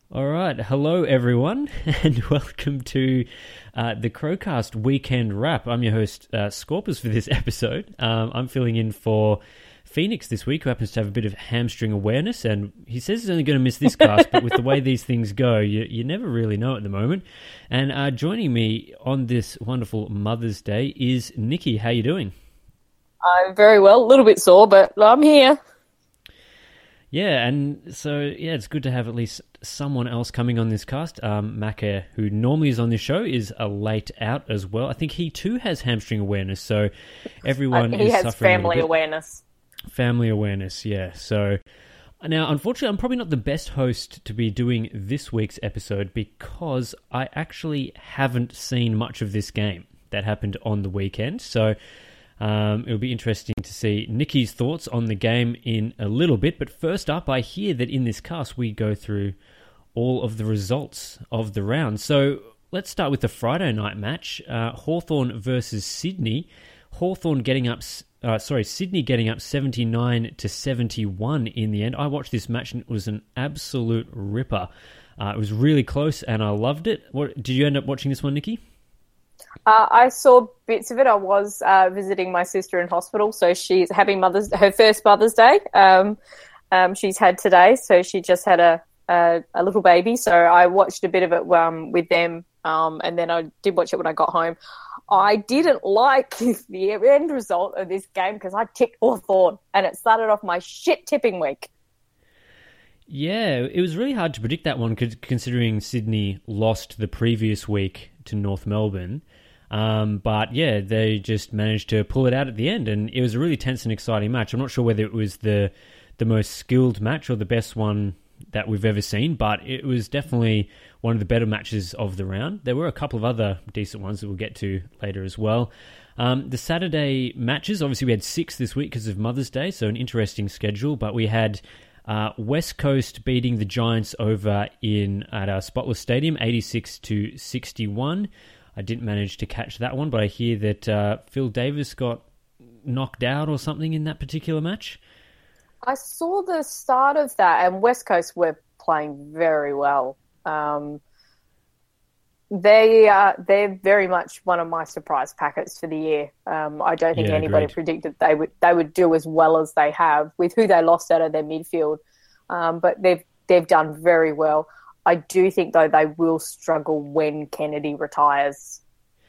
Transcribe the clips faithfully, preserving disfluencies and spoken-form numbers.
All right. Hello, everyone, and welcome to uh, the Crowcast Weekend Wrap. I'm your host, uh, Scorpus, for this episode. Um, I'm filling in for Phoenix this week, who happens to have a bit of hamstring awareness, and he says he's only going to miss this cast, but with the way these things go, you, you never really know at the moment. And uh, joining me on this wonderful Mother's Day is Nikki. How you doing? I'm very well, a little bit sore, but I'm here. Yeah, and so, yeah, it's good to have at least someone else coming on this cast. Um, Maka, who normally is on this show, is a late out as well. I think he too has hamstring awareness, so everyone uh, he is has suffering family a little bit. awareness. Family awareness, yeah. So, now, unfortunately, I'm probably not the best host to be doing this week's episode because I actually haven't seen much of this game that happened on the weekend, so... Um, it'll be interesting to see Nikki's thoughts on the game in a little bit. But first up, I hear that in this cast we go through all of the results of the round. So let's start with the Friday night match. Uh, Hawthorn versus Sydney. Hawthorn getting up, uh, sorry, Sydney getting up seventy-nine to seventy-one in the end. I watched this match and it was an absolute ripper. Uh, it was really close and I loved it. What, did you end up watching this one, Nikki? Uh, I saw bits of it. I was uh, visiting my sister in hospital, so she's having mother's her first Mother's Day. Um, um, she's had today, so she just had a, a a little baby. So I watched a bit of it um, with them, um, and then I did watch it when I got home. I didn't like the end result of this game because I tipped Hawthorn, and it started off my shit tipping week. Yeah, it was really hard to predict that one considering Sydney lost the previous week to North Melbourne. Um, but yeah, they just managed to pull it out at the end, and it was a really tense and exciting match. I'm not sure whether it was the the most skilled match or the best one that we've ever seen, but it was definitely one of the better matches of the round. There were a couple of other decent ones that we'll get to later as well. Um, the Saturday matches, obviously we had six this week because of Mother's Day, so an interesting schedule, but we had uh, West Coast beating the Giants over in at our Spotless Stadium, eighty-six to sixty-one. I didn't manage to catch that one, but I hear that uh, Phil Davis got knocked out or something in that particular match. I saw the start of that, and West Coast were playing very well. Um, they uh, they're very much one of my surprise packets for the year. Um, I don't think yeah, anybody agreed. predicted they would they would do as well as they have with who they lost out of their midfield, um, but they've they've done very well. I do think, though, they will struggle when Kennedy retires.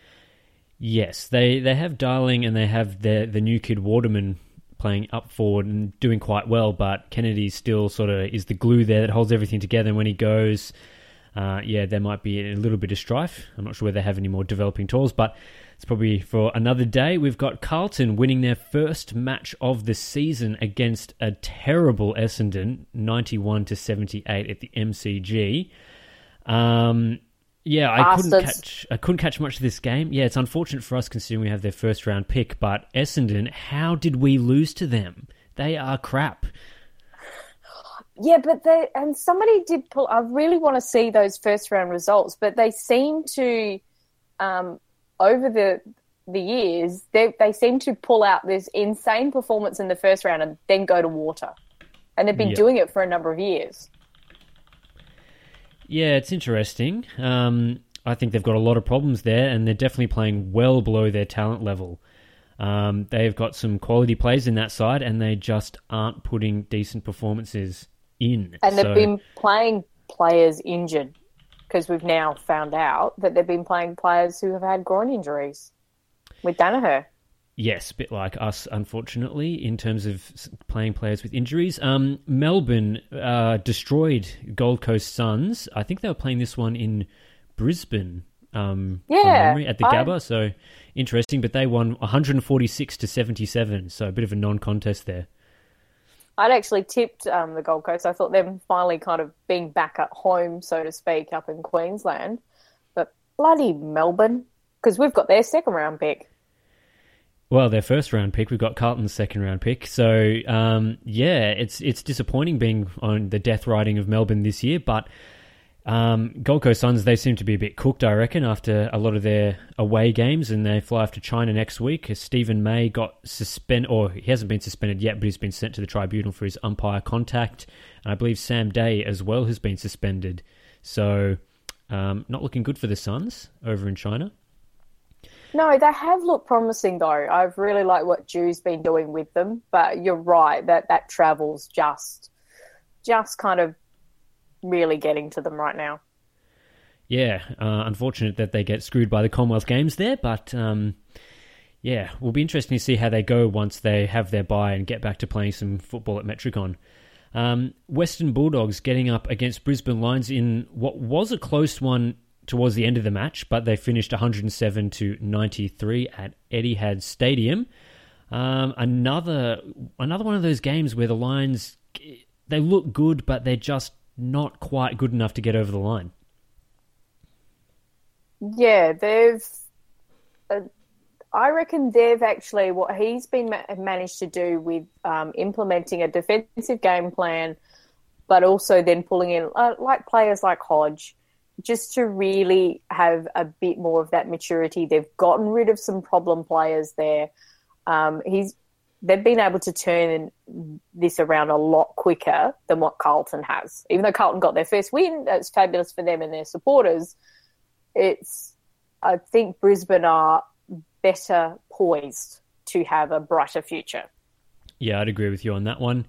Yes, they, they have Darling and they have the the new kid Waterman playing up forward and doing quite well, but Kennedy still sort of is the glue there that holds everything together. And when he goes, uh, yeah, there might be a little bit of strife. I'm not sure whether they have any more developing tools, but it's probably for another day. We've got Carlton winning their first match of the season against a terrible Essendon, ninety-one to seventy-eight at the M C G. Um, yeah, I Bastards. couldn't catch. I couldn't catch much of this game. Yeah, it's unfortunate for us considering we have their first round pick. But Essendon, how did we lose to them? They are crap. Yeah, but they and somebody did pull. I really want to see those first round results, but they seem to. Um, Over the the years, they they seem to pull out this insane performance in the first round and then go to water. And they've been Yep. doing it for a number of years. Yeah, it's interesting. Um, I think they've got a lot of problems there, and they're definitely playing well below their talent level. Um, they've got some quality players in that side, and they just aren't putting decent performances in. And So- they've been playing players injured. Because we've now found out that they've been playing players who have had groin injuries with Danaher. Yes, a bit like us, unfortunately, in terms of playing players with injuries. Um, Melbourne uh, destroyed Gold Coast Suns. I think they were playing this one in Brisbane, um, from Yeah, memory, at the I- Gabba. So interesting, but they won one forty-six to seventy-seven. So a bit of a non-contest there. I'd actually tipped um, the Gold Coast. I thought them finally kind of being back at home, so to speak, up in Queensland. But bloody Melbourne, because we've got their second round pick. Well, their first round pick, we've got Carlton's second round pick. So, um, yeah, it's it's disappointing being on the death riding of Melbourne this year, but Um, Gold Coast Suns, they seem to be a bit cooked, I reckon, after a lot of their away games, and they fly off to China next week. Stephen May got suspended, or he hasn't been suspended yet, but he's been sent to the tribunal for his umpire contact. And I believe Sam Day as well has been suspended. So um, not looking good for the Suns over in China. No, they have looked promising though. I've really liked what Ju's been doing with them, but you're right that that travel's just, just kind of really getting to them right now. Yeah, uh, unfortunate that they get screwed by the Commonwealth Games there, but um, yeah, will be interesting to see how they go once they have their bye and get back to playing some football at Metricon. Um, Western Bulldogs getting up against Brisbane Lions in what was a close one towards the end of the match, but they finished one hundred seven to ninety-three at Etihad Stadium. Um, another another one of those games where the Lions, they look good, but they're just not quite good enough to get over the line. Yeah, they've... Uh, I reckon they've actually... What he's been ma- managed to do with um, implementing a defensive game plan, but also then pulling in uh, like players like Hodge, just to really have a bit more of that maturity. They've gotten rid of some problem players there. Um, he's they've been able to turn this around a lot quicker than what Carlton has. Even though Carlton got their first win, that's fabulous for them and their supporters. It's I think Brisbane are better poised to have a brighter future. Yeah, I'd agree with you on that one.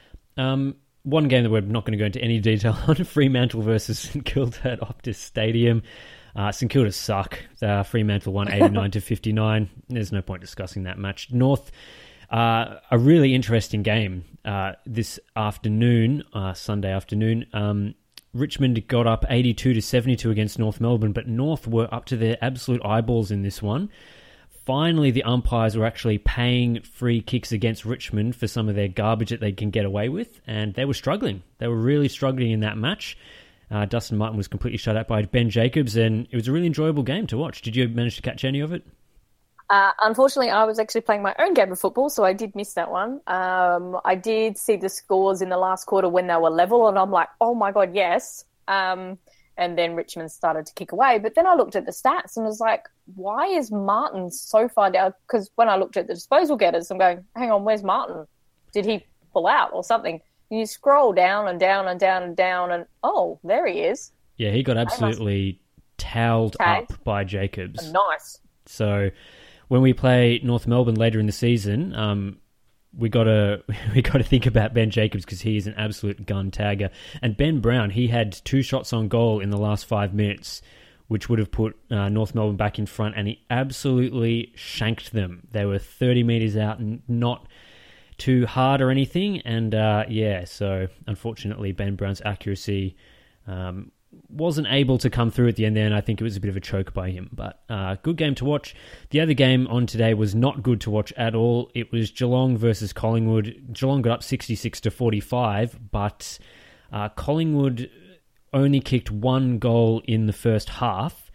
Um, One game that we're not going to go into any detail on, Fremantle versus St Kilda at Optus Stadium. Uh, St Kilda suck. Uh, Fremantle won eighty-nine to fifty-nine. There's no point discussing that match. North, uh, a really interesting game uh, this afternoon, uh, Sunday afternoon. Um, Richmond got up eighty-two to seventy-two against North Melbourne, but North were up to their absolute eyeballs in this one. Finally, the umpires were actually paying free kicks against Richmond for some of their garbage that they can get away with, and they were struggling. They were really struggling in that match. Uh, Dustin Martin was completely shut out by Ben Jacobs, and it was a really enjoyable game to watch. Did you manage to catch any of it? Uh, unfortunately, I was actually playing my own game of football, so I did miss that one. Um, I did see the scores in the last quarter when they were level, and I'm like, oh my God, yes. Um, and then Richmond started to kick away. But then I looked at the stats and was like, why is Martin so far down? Because when I looked at the disposal getters, I'm going, hang on, where's Martin? Did he pull out or something? And you scroll down and down and down and down, and oh, there he is. Yeah, he got absolutely towelled Tagged. up by Jacobs. Nice. So when we play North Melbourne later in the season, um, we gotta we gotta think about Ben Jacobs because he is an absolute gun tagger. And Ben Brown, he had two shots on goal in the last five minutes, which would have put uh, North Melbourne back in front, and he absolutely shanked them. They were thirty metres out and not too hard or anything. And uh, yeah, so unfortunately Ben Brown's accuracy um, wasn't able to come through at the end there, and I think it was a bit of a choke by him. But uh, good game to watch. The other game on today was not good to watch at all. It was Geelong versus Collingwood. Geelong got up sixty-six to forty-five, but uh, Collingwood only kicked one goal in the first half,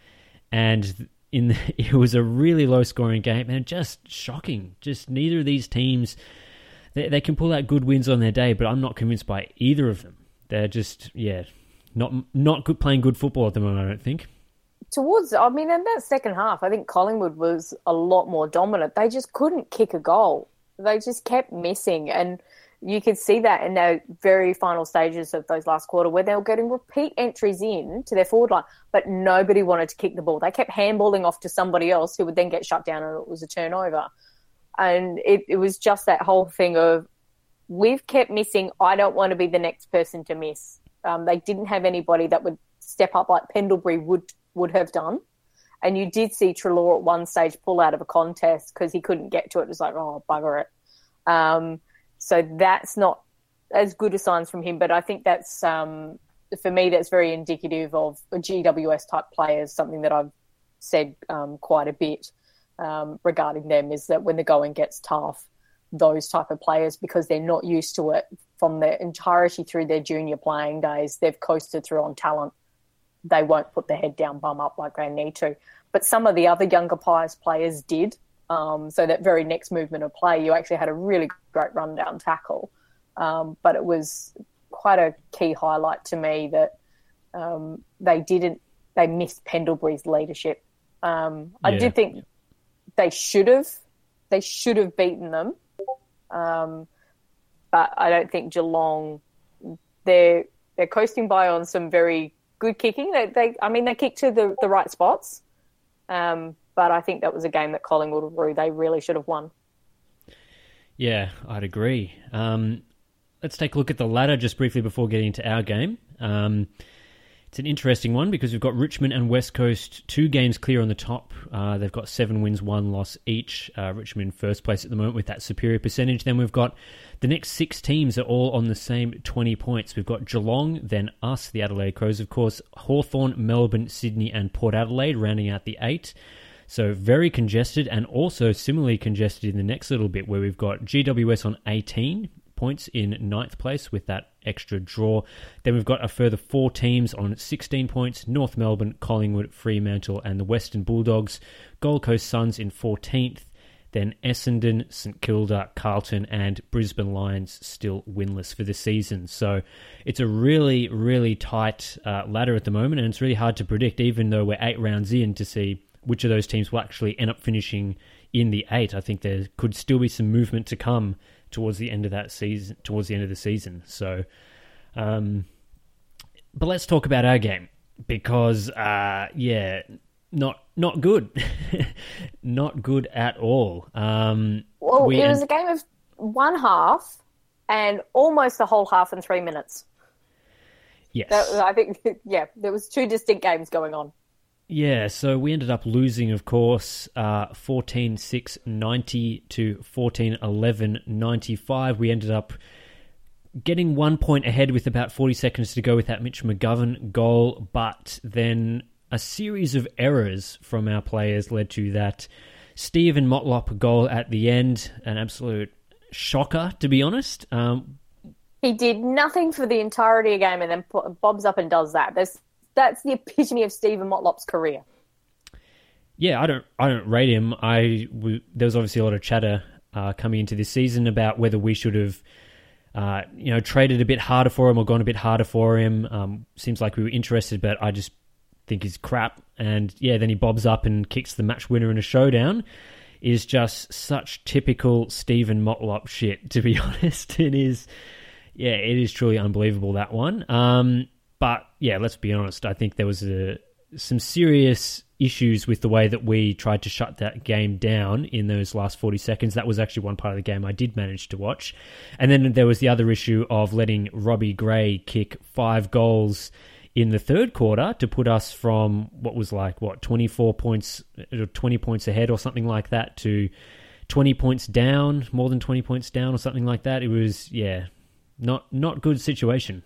and in the, it was a really low-scoring game, and just shocking. Just neither of these teams, they, they can pull out good wins on their day, but I'm not convinced by either of them. They're just, yeah, not not good playing good football at the moment, I don't think. Towards, I mean, in that second half, I think Collingwood was a lot more dominant. They just couldn't kick a goal. They just kept missing, and you could see that in their very final stages of those last quarter where they were getting repeat entries in to their forward line, but nobody wanted to kick the ball. They kept handballing off to somebody else who would then get shut down, and it was a turnover. And it, it was just that whole thing of, we've kept missing. I don't want to be the next person to miss. Um, they didn't have anybody that would step up like Pendlebury would would have done. And you did see Treloar at one stage pull out of a contest because he couldn't get to it. It was like, oh, bugger it. Um, so that's not as good a signs from him. But I think that's, um, for me, that's very indicative of a G W S-type players, something that I've said um, quite a bit um, regarding them, is that when the going gets tough, those type of players, because they're not used to it from their entirety through their junior playing days, they've coasted through on talent. They won't put their head down, bum up like they need to. But some of the other younger Pies players did. Um, so that very next movement of play, you actually had a really great rundown tackle. Um, but it was quite a key highlight to me that um, they didn't, they missed Pendlebury's leadership. Um, I yeah. did think they should have, they should have beaten them. Um, but I don't think Geelong, they're, they're coasting by on some very good kicking. They, they I mean, they kicked to the, the right spots. Um, but I think that was a game that Collingwood, they really should have won. Yeah, I'd agree. Um, let's take a look at the ladder just briefly before getting into our game. Um, it's an interesting one because we've got Richmond and West Coast, two games clear on the top. Uh, they've got seven wins, one loss each. Uh, Richmond in first place at the moment with that superior percentage. Then we've got the next six teams are all on the same twenty points. We've got Geelong, then us, the Adelaide Crows, of course, Hawthorn, Melbourne, Sydney and Port Adelaide rounding out the eight. So very congested, and also similarly congested in the next little bit where we've got G W S on eighteen points in ninth place with that extra draw. Then we've got a further four teams on sixteen points, North Melbourne, Collingwood, Fremantle and the Western Bulldogs. Gold Coast Suns in fourteenth. Then Essendon, St Kilda, Carlton and Brisbane Lions still winless for the season. So it's a really, really tight uh, ladder at the moment, and it's really hard to predict, even though we're eight rounds in, to see which of those teams will actually end up finishing in the eight. I think there could still be some movement to come towards the end of that season, towards the end of the season. So, um, but let's talk about our game because, uh, yeah, not not good, not good at all. Um, well, we it was en- a game of one half and almost the whole half in three minutes. Yes, that, I think. Yeah, there was two distinct games going on. Yeah, so we ended up losing, of course, uh, fourteen six ninety to fourteen eleven ninety-five. We ended up getting one point ahead with about forty seconds to go with that Mitch McGovern goal, but then a series of errors from our players led to that Stephen Motlop goal at the end. An absolute shocker, to be honest. Um, he did nothing for the entirety of the game and then bobs up and does that. There's That's the epitome of Stephen Motlop's career. Yeah, I don't, I don't rate him. I we, there was obviously a lot of chatter uh, coming into this season about whether we should have, uh, you know, traded a bit harder for him or gone a bit harder for him. Um, seems like we were interested, but I just think he's crap. And yeah, then he bobs up and kicks the match winner in a showdown. Is just such typical Stephen Motlop shit, to be honest. It is, yeah, it is truly unbelievable, that one. Um, But, yeah, let's be honest. I think there was a, some serious issues with the way that we tried to shut that game down in those last forty seconds. That was actually one part of the game I did manage to watch. And then there was the other issue of letting Robbie Gray kick five goals in the third quarter to put us from what was like, what, twenty-four points, twenty points ahead or something like that to twenty points down, more than twenty points down or something like that. It was, yeah, not not good situation.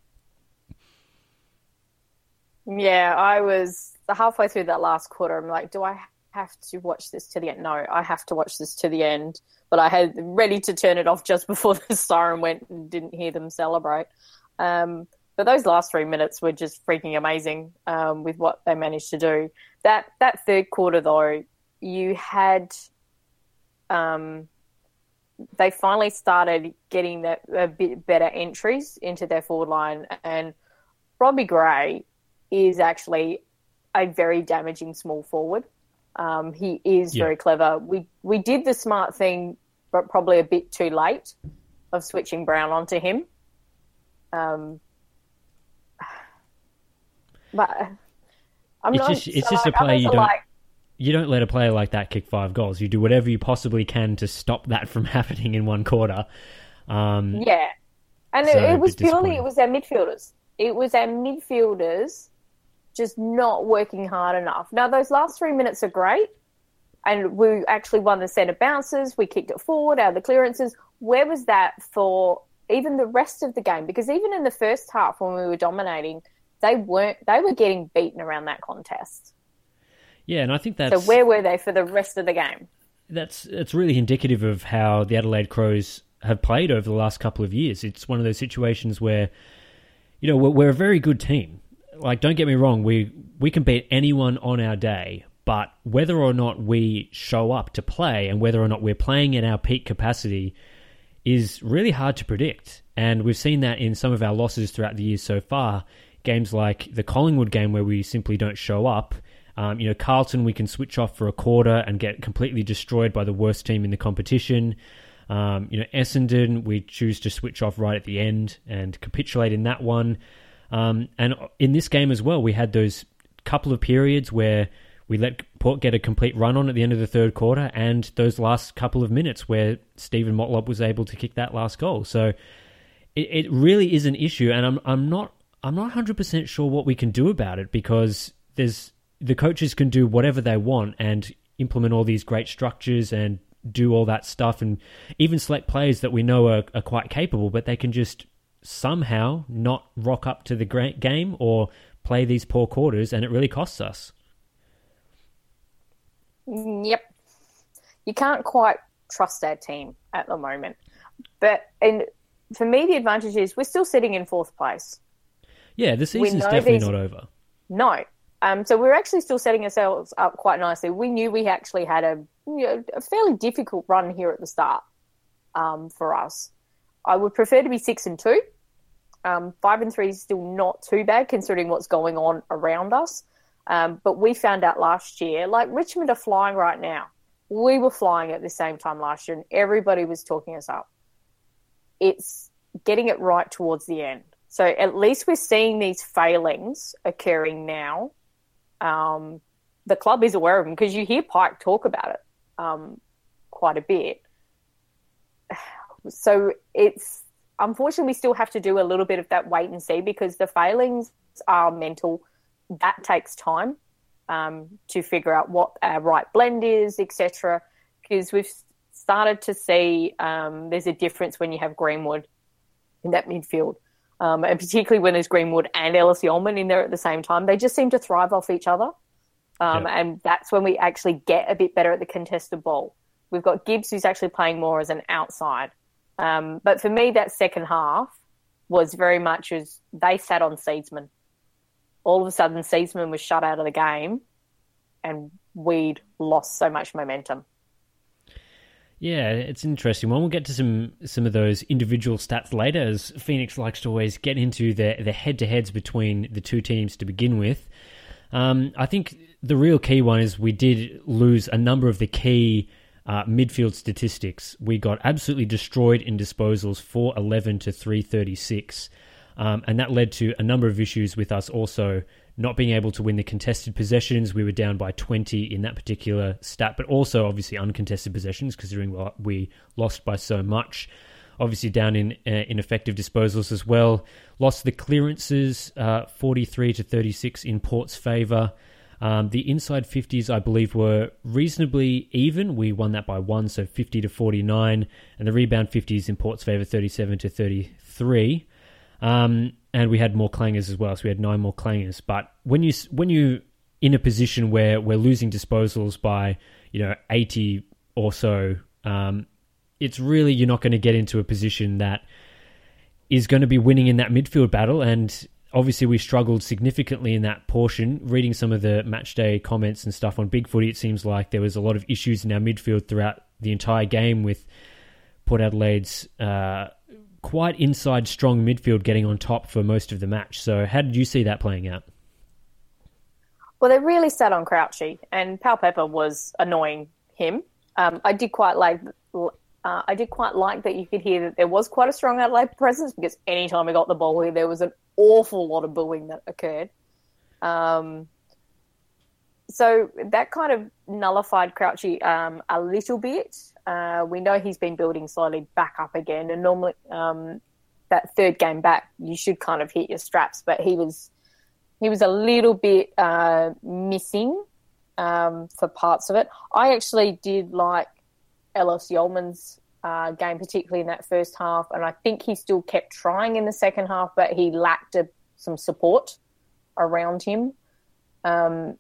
Yeah, I was halfway through that last quarter. I'm like, do I have to watch this to the end? No, I have to watch this to the end. But I had ready to turn it off just before the siren went and didn't hear them celebrate. Um, but those last three minutes were just freaking amazing um, with what they managed to do. That that third quarter, though, you had um, they finally started getting that, a bit better entries into their forward line. And Robbie Gray is actually a very damaging small forward. Um, he is yeah. very clever. We we did the smart thing, but probably a bit too late, of switching Brown onto him. Um, but I'm it's not. Just, it's so just like, a player you don't. Like, you don't let a player like that kick five goals. You do whatever you possibly can to stop that from happening in one quarter. Um, yeah, and so it, it was purely disappointing. it was our midfielders. It was our midfielders just not working hard enough. Now, those last three minutes are great, and we actually won the centre bounces. We kicked it forward, out of the clearances. Where was that for even the rest of the game? Because even in the first half when we were dominating, they weren't. They were getting beaten around that contest. Yeah, and I think that's... So where were they for the rest of the game? That's it's really indicative of how the Adelaide Crows have played over the last couple of years. It's one of those situations where, you know, we're, we're a very good team. Like, don't get me wrong, we we can beat anyone on our day, but whether or not we show up to play and whether or not we're playing at our peak capacity is really hard to predict. And we've seen that in some of our losses throughout the years so far. Games like the Collingwood game where we simply don't show up. Um, you know, Carlton, we can switch off for a quarter and get completely destroyed by the worst team in the competition. Um, you know, Essendon, we choose to switch off right at the end and capitulate in that one. Um, and in this game as well, we had those couple of periods where we let Port get a complete run on at the end of the third quarter, and those last couple of minutes where Stephen Motlop was able to kick that last goal. So it, it really is an issue, and I'm I'm not I'm not one hundred percent sure what we can do about it, because there's the coaches can do whatever they want and implement all these great structures and do all that stuff, and even select players that we know are, are quite capable, but they can just somehow not rock up to the great game or play these poor quarters, and it really costs us. Yep. You can't quite trust our team at the moment. But and for me, the advantage is we're still sitting in fourth place. Yeah, the season's definitely these... not over. No. Um, so we're actually still setting ourselves up quite nicely. We knew we actually had a, you know, a fairly difficult run here at the start um, for us. I would prefer to be six and two. Um, five and three is still not too bad considering what's going on around us. Um, but we found out last year, like Richmond are flying right now. We were flying at the same time last year and everybody was talking us up. It's getting it right towards the end. So at least we're seeing these failings occurring now. Um, the club is aware of them because you hear Pike talk about it um, quite a bit. So it's, unfortunately, we still have to do a little bit of that wait and see because the failings are mental. That takes time um, to figure out what our right blend is, et cetera. Because we've started to see um, there's a difference when you have Greenwood in that midfield. Um, and particularly when there's Greenwood and Ellis Yeoman in there at the same time. They just seem to thrive off each other. Um, yeah. And that's when we actually get a bit better at the contested ball. We've got Gibbs who's actually playing more as an outside. Um, but for me, that second half was very much as they sat on Seedsman. All of a sudden, Seedsman was shut out of the game and we'd lost so much momentum. Yeah, it's an interesting one. We'll get to some some of those individual stats later, as Phoenix likes to always get into the, the head-to-heads between the two teams to begin with. Um, I think the real key one is we did lose a number of the key uh, midfield statistics. We got absolutely destroyed in disposals, four eleven to three thirty-six. Um, and that led to a number of issues with us also not being able to win the contested possessions. We were down by twenty in that particular stat, but also obviously uncontested possessions, considering we lost by so much. Obviously down in uh, ineffective disposals as well. Lost the clearances, uh, forty-three to thirty-six in Port's favour. Um, the inside fifties, I believe, were reasonably even. We won that by one, so fifty to forty-nine. And the rebound fifties in Port's favour, thirty-seven to thirty-three. Um, and we had more clangers as well, so we had nine more clangers. But when you when you in a position where we're losing disposals by you know eighty or so, um, it's really you're not going to get into a position that is going to be winning in that midfield battle. And obviously, we struggled significantly in that portion. Reading some of the match day comments and stuff on Big Footy, it seems like there was a lot of issues in our midfield throughout the entire game with Port Adelaide's Uh, quite inside strong midfield getting on top for most of the match. So how did you see that playing out? Well, they really sat on Crouchy, and Pal Pepper was annoying him. Um, I did quite like uh, I did quite like that you could hear that there was quite a strong Adelaide presence, because anytime we got the ball here, there was an awful lot of booing that occurred. Um, so that kind of nullified Crouchy um, a little bit. Uh, we know he's been building slowly back up again, and normally um, that third game back, you should kind of hit your straps. But he was he was a little bit uh, missing um, for parts of it. I actually did like Ellis Yeoman's uh, game, particularly in that first half, and I think he still kept trying in the second half, but he lacked a, some support around him. Um,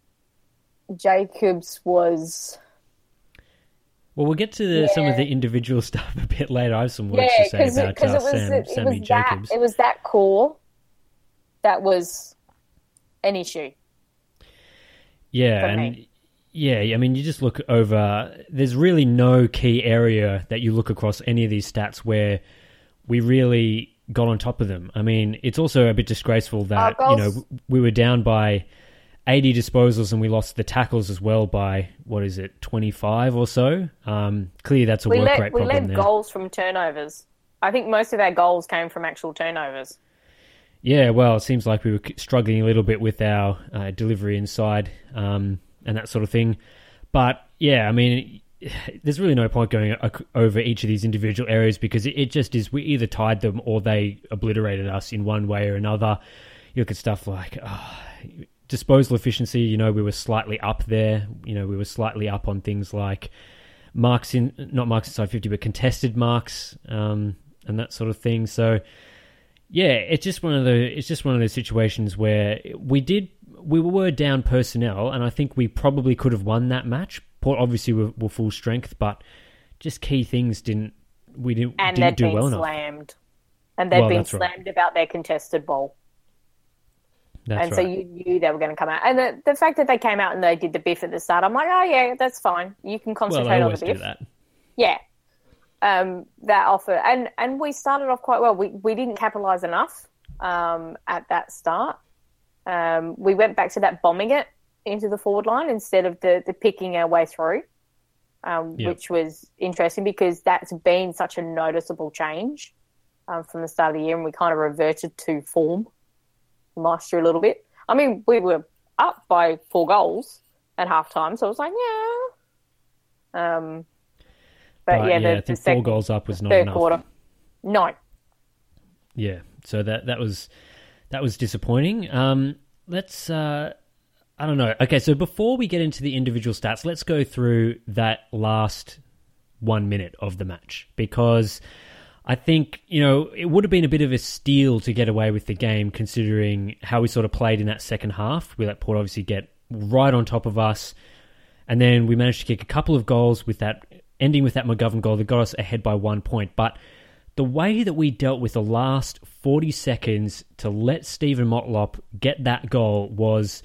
Jacobs was... Well, we'll get to the, yeah. some of the individual stuff a bit later. I have some words yeah, to say about it, uh, it was, Sam, it, Sammy it was that, Jacobs. It was that core that was an issue. Yeah, and me. yeah, I mean, you just look over. There's really no key area that you look across any of these stats where we really got on top of them. I mean, it's also a bit disgraceful that uh, you know we were down by eighty disposals and we lost the tackles as well by, what is it, twenty-five or so? Um, clearly that's a we work let, rate we problem let there. goals from turnovers. I think most of our goals came from actual turnovers. Yeah, well, it seems like we were struggling a little bit with our uh, delivery inside um, and that sort of thing. But yeah, I mean, there's really no point going over each of these individual areas because it, it just is, we either tied them or they obliterated us in one way or another. You look at stuff like oh, disposal efficiency, you know, we were slightly up there. You know, we were slightly up on things like marks in, not marks inside fifty, but contested marks um, and that sort of thing. So yeah, it's just one of the, it's just one of those situations where we did, we were down personnel, and I think we probably could have won that match. Port obviously were, were full strength, but just key things didn't, we didn't, and didn't do been well enough. Slammed. And they've Well, been that's right. slammed about their contested ball. That's and right. so you knew they were going to come out. And the, the fact that they came out and they did the biff at the start, I'm like, oh yeah, that's fine. You can well, concentrate they on always the do biff. that. Yeah. Um, that offer. And, and we started off quite well. We, we didn't capitalise enough um, at that start. Um, we went back to that bombing it into the forward line instead of the, the picking our way through, um, Yep. which was interesting because that's been such a noticeable change um, from the start of the year, and we kind of reverted to form last year a little bit. I mean, we were up by four goals at halftime, so I was like, yeah. Um, but, But, yeah, yeah, the, I the think second, four goals up was not third enough. quarter, no. Yeah, so that that was that was disappointing. Um, let's uh, I don't know. Okay, so before we get into the individual stats, let's go through that last one minute of the match because I think, you know, it would have been a bit of a steal to get away with the game considering how we sort of played in that second half. We let Port obviously get right on top of us, and then we managed to kick a couple of goals with that, ending with that McGovern goal that got us ahead by one point. But the way that we dealt with the last forty seconds to let Stephen Motlop get that goal was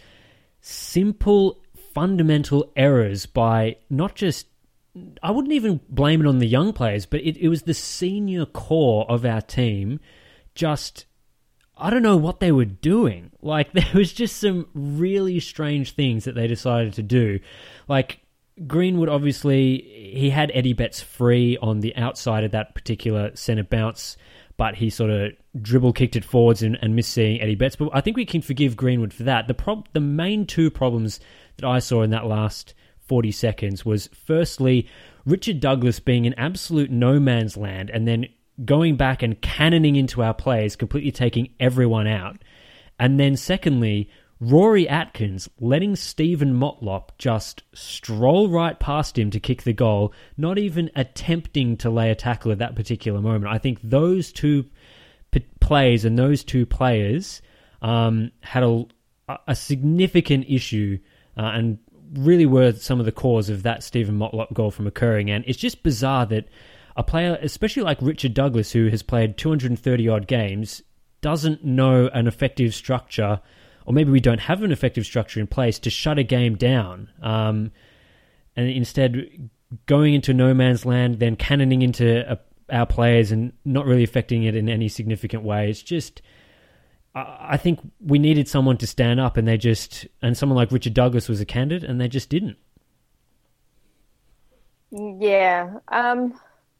simple, fundamental errors by not just, I wouldn't even blame it on the young players, but it, it was the senior core of our team just, I don't know what they were doing. Like, there was just some really strange things that they decided to do. Like, Greenwood, obviously, he had Eddie Betts free on the outside of that particular centre bounce, but he sort of dribble kicked it forwards and, and missed seeing Eddie Betts. But I think we can forgive Greenwood for that. The prob- the main two problems that I saw in that last forty seconds was, firstly, Richard Douglas being an absolute no man's land and then going back and cannoning into our players, completely taking everyone out. And then secondly, Rory Atkins letting Stephen Motlop just stroll right past him to kick the goal, not even attempting to lay a tackle at that particular moment. I think those two p- plays and those two players um, had a, a significant issue uh, and really were some of the cause of that Stephen Motlop goal from occurring. And it's just bizarre that a player, especially like Richard Douglas, who has played two hundred thirty odd games, doesn't know an effective structure, or maybe we don't have an effective structure in place to shut a game down. Um, and instead going into no man's land, then cannoning into a, our players and not really affecting it in any significant way. It's just, I, I think we needed someone to stand up, and they just, and someone like Richard Douglas was a candidate, and they just didn't. Yeah. Um,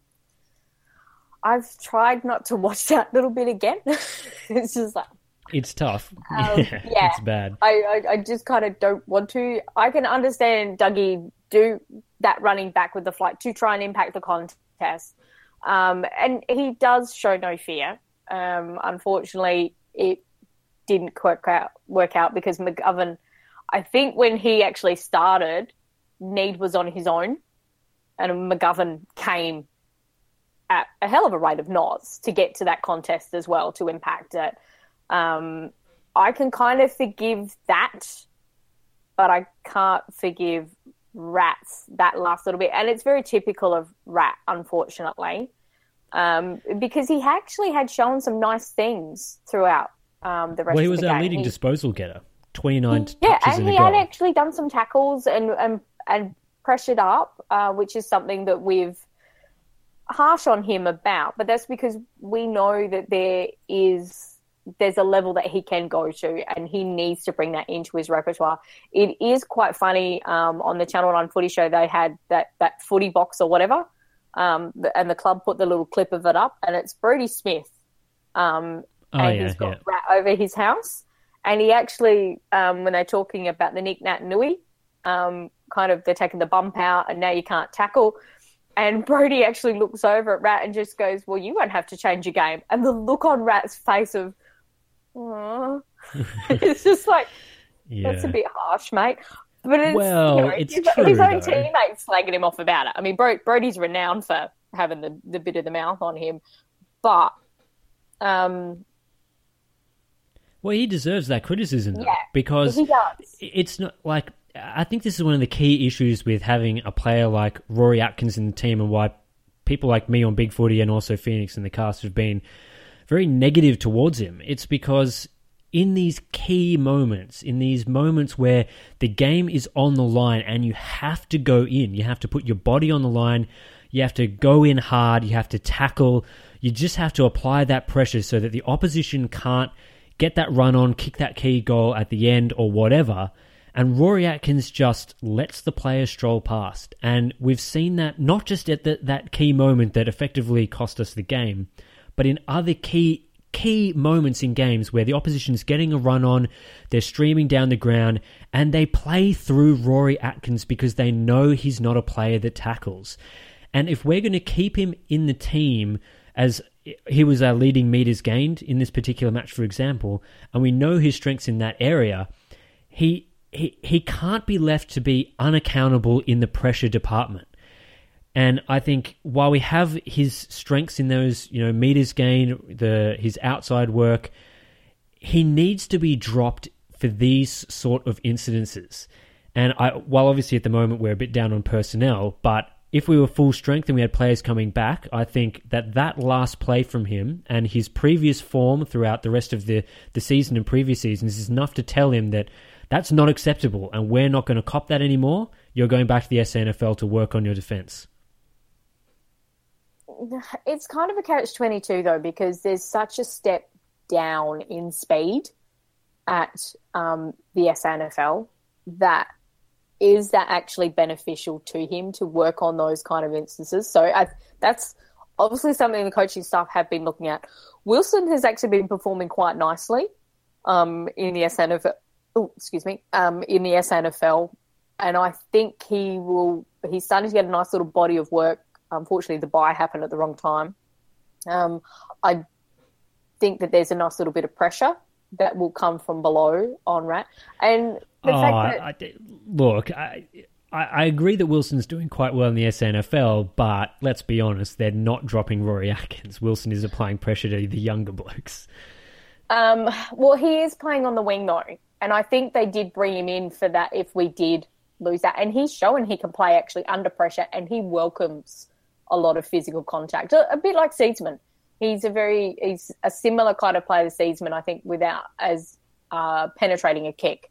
I've tried not to watch that little bit again. It's just like, It's tough. Um, yeah, yeah. It's bad. I, I, I just kind of don't want to. I can understand Dougie do that running back with the flight to try and impact the contest. Um, and he does show no fear. Um, unfortunately, it didn't work out, work out because McGovern, I think when he actually started, Need was on his own, and McGovern came at a hell of a rate of knots to get to that contest as well, to impact it. Um, I can kind of forgive that, but I can't forgive Rats that last little bit. And it's very typical of Rat, unfortunately, um, because he actually had shown some nice things throughout um, the rest Well, he of was the our game. leading He, disposal getter. twenty-nine yeah, touches and in he a goal. had actually done some tackles and, and, and pressured up, uh, which is something that we've harsh on him about, but that's because we know that there is there's a level that he can go to, and he needs to bring that into his repertoire. It is quite funny um, on the Channel nine Footy Show. They had that that footy box or whatever, um, and the club put the little clip of it up, and it's Brodie Smith. Um, Oh, and yeah, he's got yeah. rat over his house. And he actually, um, when they're talking about the Nick Nat Nui, um, kind of they're taking the bump out and now you can't tackle. And Brody actually looks over at Rat and just goes, well, you won't have to change your game. And the look on Rat's face of, oh, it's just like, Yeah. that's a bit harsh, mate. But it's, Well, you know, it's his, true, his own though. teammates slagging him off about it. I mean, Bro- Brody's renowned for having the, the bit of the mouth on him. But, um, Well, he deserves that criticism, though, Yeah, because he does. it's not like I think this is one of the key issues with having a player like Rory Atkins in the team, and why people like me on Big Footy and also Phoenix and the cast have been very negative towards him. It's because in these key moments, in these moments where the game is on the line and you have to go in, you have to put your body on the line, you have to go in hard, you have to tackle, you just have to apply that pressure so that the opposition can't get that run on, kick that key goal at the end or whatever. And Rory Atkins just lets the players stroll past. And we've seen that not just at the, that key moment that effectively cost us the game, but in other key key moments in games where the opposition's getting a run on, they're streaming down the ground, and they play through Rory Atkins because they know he's not a player that tackles. And if we're going to keep him in the team as he was our leading meters gained in this particular match, for example, and we know his strengths in that area, he he he can't be left to be unaccountable in the pressure department. And I think while we have his strengths in those, you know, meters gained, the his outside work, he needs to be dropped for these sort of incidences. And I, while obviously at the moment we're a bit down on personnel, but if we were full strength and we had players coming back, I think that that last play from him and his previous form throughout the rest of the, the season and previous seasons is enough to tell him that that's not acceptable and we're not going to cop that anymore. You're going back to the S A N F L to work on your defence. It's kind of a catch twenty-two, though, because there's such a step down in speed at um, the S A N F L that is that actually beneficial to him to work on those kind of instances? So I, that's obviously something the coaching staff have been looking at. Wilson has actually been performing quite nicely um, in the S A N F L. Oh, excuse me, um, in the S A N F L, and I think he will. He's starting to get a nice little body of work. Unfortunately, the bye happened at the wrong time. Um, I think that there's a nice little bit of pressure that will come from below on Rat. And the oh, fact that... I, look, I, I agree that Wilson's doing quite well in the S A N F L, but let's be honest, they're not dropping Rory Atkins. Wilson is applying pressure to the younger blokes. Um, well, he is playing on the wing, though. And I think they did bring him in for that if we did lose that. And he's shown he can play actually under pressure, and he welcomes a lot of physical contact, a, a bit like Seedsman. He's a very, he's a similar kind of player to Seedsman, I think, without as uh, penetrating a kick.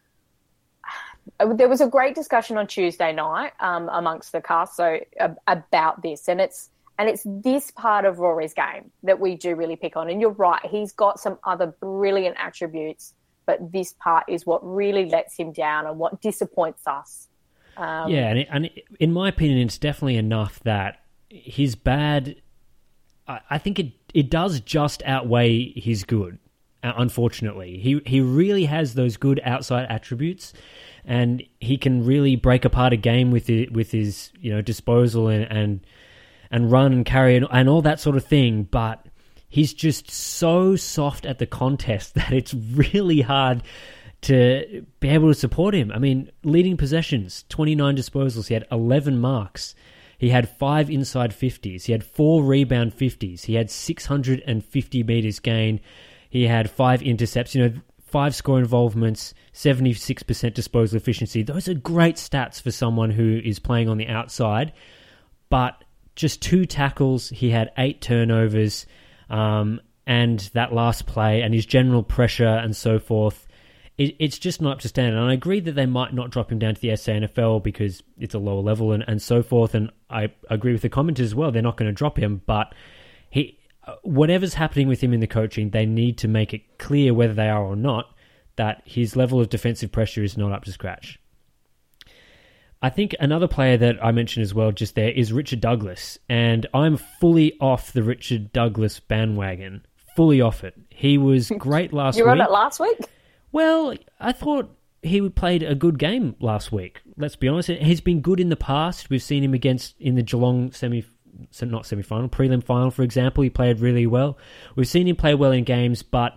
There was a great discussion on Tuesday night um, amongst the cast so uh, about this, and it's and it's this part of Rory's game that we do really pick on. And you're right, he's got some other brilliant attributes, but this part is what really lets him down and what disappoints us. Um, yeah, and, it, and it, in my opinion, it's definitely enough that his bad, I, I think it it does just outweigh his good, uh, unfortunately. He he really has those good outside attributes, and he can really break apart a game with it, with his you know disposal and, and, and run and carry and, and all that sort of thing, but he's just so soft at the contest that it's really hard to be able to support him. I mean, leading possessions, twenty-nine disposals. He had eleven marks. He had five inside fifties. He had four rebound fifties. He had six hundred fifty metres gained. He had five intercepts, you know, five score involvements, seventy-six percent disposal efficiency. Those are great stats for someone who is playing on the outside. But just two tackles. He had eight turnovers. Um, and that last play and his general pressure and so forth, it's just not up to standard. And I agree that they might not drop him down to the S A N F L because it's a lower level and, and so forth. And I agree with the commenters as well. They're not going to drop him. But he, whatever's happening with him in the coaching, they need to make it clear, whether they are or not, that his level of defensive pressure is not up to scratch. I think another player that I mentioned as well just there is Richard Douglas. And I'm fully off the Richard Douglas bandwagon. fully off it. He was great last You were week. on it last week? Well, I thought he played a good game last week. Let's be honest. He's been good in the past. We've seen him against in the Geelong semi, not semi-final, prelim final, for example. He played really well. We've seen him play well in games, but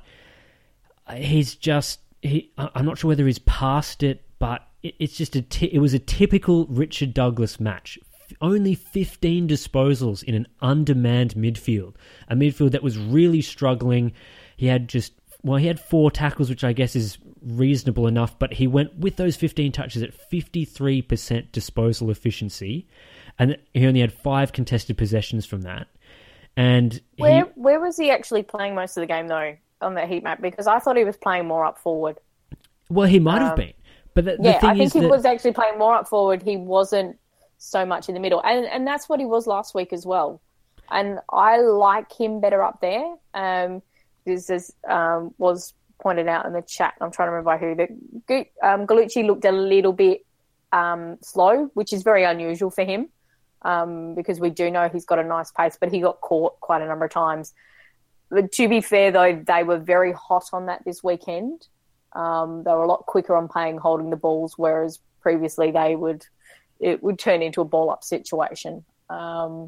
he's just, he, I'm not sure whether he's past it, but it's just a, t- it was a typical Richard Douglas match. Only fifteen disposals in an undermanned midfield, a midfield that was really struggling. He had just, well, he had four tackles, which I guess is reasonable enough, but he went with those fifteen touches at fifty-three percent disposal efficiency, and he only had five contested possessions from that. And where he, where was he actually playing most of the game, though, on that heat map? Because I thought he was playing more up forward. Well, he might have um, been, but the, yeah, the thing I think is he that, was actually playing more up forward. He wasn't so much in the middle, and and that's what he was last week as well. And I like him better up there. Um, this is, um, was pointed out in the chat. I'm trying to remember who that um, Gallucci looked a little bit um, slow, which is very unusual for him um, because we do know he's got a nice pace, but he got caught quite a number of times. But to be fair, though, they were very hot on that this weekend. Um, they were a lot quicker on playing, holding the balls, whereas previously they would. It would turn into a ball-up situation. Um,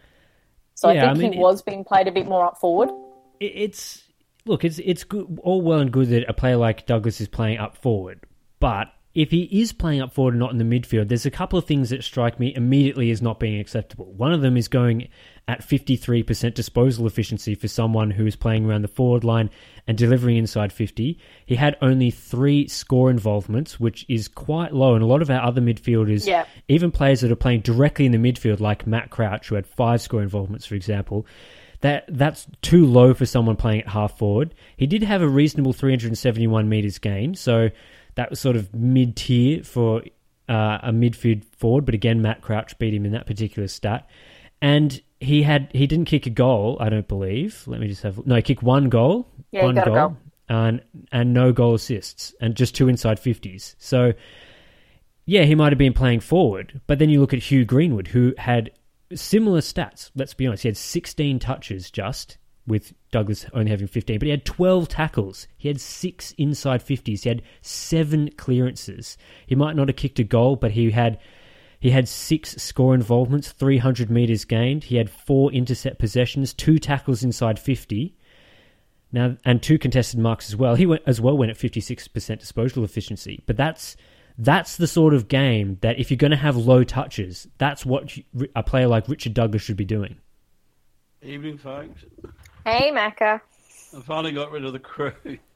so yeah, I think I mean, he was being played a bit more up forward. It's look, it's it's good, all well and good that a player like Douglas is playing up forward, but if he is playing up forward and not in the midfield, there's a couple of things that strike me immediately as not being acceptable. One of them is going at fifty-three percent disposal efficiency for someone who is playing around the forward line and delivering inside fifty. He had only three score involvements, which is quite low. And a lot of our other midfielders, Yeah. even players that are playing directly in the midfield, like Matt Crouch, who had five score involvements, for example, that that's too low for someone playing at half forward. He did have a reasonable three hundred seventy-one metres gain, so that was sort of mid-tier for uh, a midfield forward. But again, Matt Crouch beat him in that particular stat. And he had he didn't kick a goal, I don't believe. Let me just have... No, he kicked one goal. Yeah, one got a goal. goal. And, and no goal assists. And just two inside fifties. So, yeah, he might have been playing forward. But then you look at Hugh Greenwood, who had similar stats. Let's be honest. He had sixteen touches just, with Douglas only having fifteen. But he had twelve tackles. He had six inside fifties. He had seven clearances. He might not have kicked a goal, but he had... He had six score involvements, three hundred metres gained. He had four intercept possessions, two tackles inside fifty, now and two contested marks as well. He went as well went at fifty-six percent disposal efficiency. But that's that's the sort of game that if you're going to have low touches, that's what a player like Richard Douglas should be doing. Evening, folks. Hey, Macca. I finally got rid of the crew.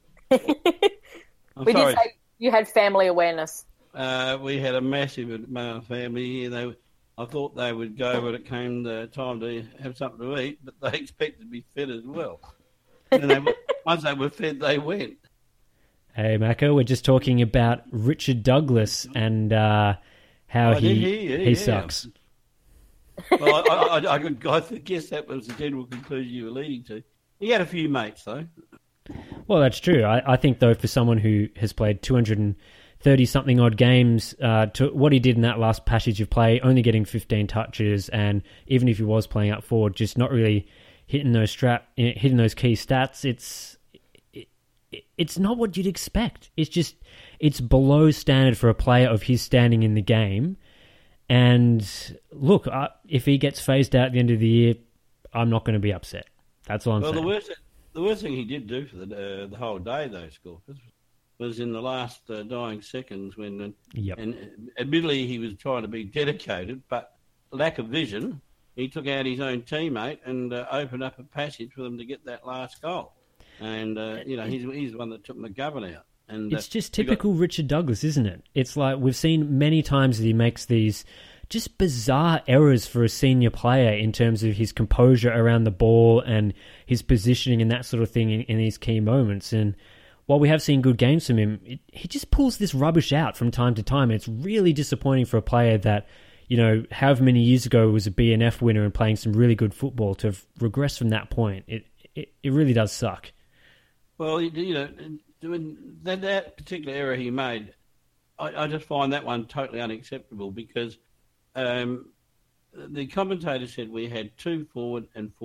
I'm we sorry. did say you had family awareness. Uh, we had a massive uh, family here. They, I thought they would go when it came the time to have something to eat, but they expected to be fed as well. And they, once they were fed, they went. Hey, Mako, we're just talking about Richard Douglas and uh, how I he did hear you, he yeah. sucks. Well, I, I, I, I, could, I guess that was the general conclusion you were leading to. He had a few mates, though. Well, that's true. I, I think, though, for someone who has played two hundred thirty-something odd games, uh, to what he did in that last passage of play, only getting fifteen touches, and even if he was playing up forward, just not really hitting those strap, hitting those key stats, it's it, it's not what you'd expect. It's just, it's below standard for a player of his standing in the game. And look, uh, if he gets phased out at the end of the year, I'm not going to be upset. That's all I'm well, saying. the worst, the worst thing he did do for the uh, the whole day, though, Scorpus, was in the last uh, dying seconds when, uh, Yep. and admittedly he was trying to be dedicated, but lack of vision, he took out his own teammate and uh, opened up a passage for them to get that last goal. And, uh, you know, he's, he's the one that took McGovern out. And It's uh, just we got- typical Richard Douglas, isn't it? It's like we've seen many times that he makes these just bizarre errors for a senior player in terms of his composure around the ball and his positioning and that sort of thing in, in these key moments. And while we have seen good games from him, it, he just pulls this rubbish out from time to time. And it's really disappointing for a player that, you know, however many years ago was a B N F winner and playing some really good football to have regressed from that point. It it, it really does suck. Well, you you know, doing that, that particular error he made, I, I just find that one totally unacceptable because um, the commentator said we had two forward and four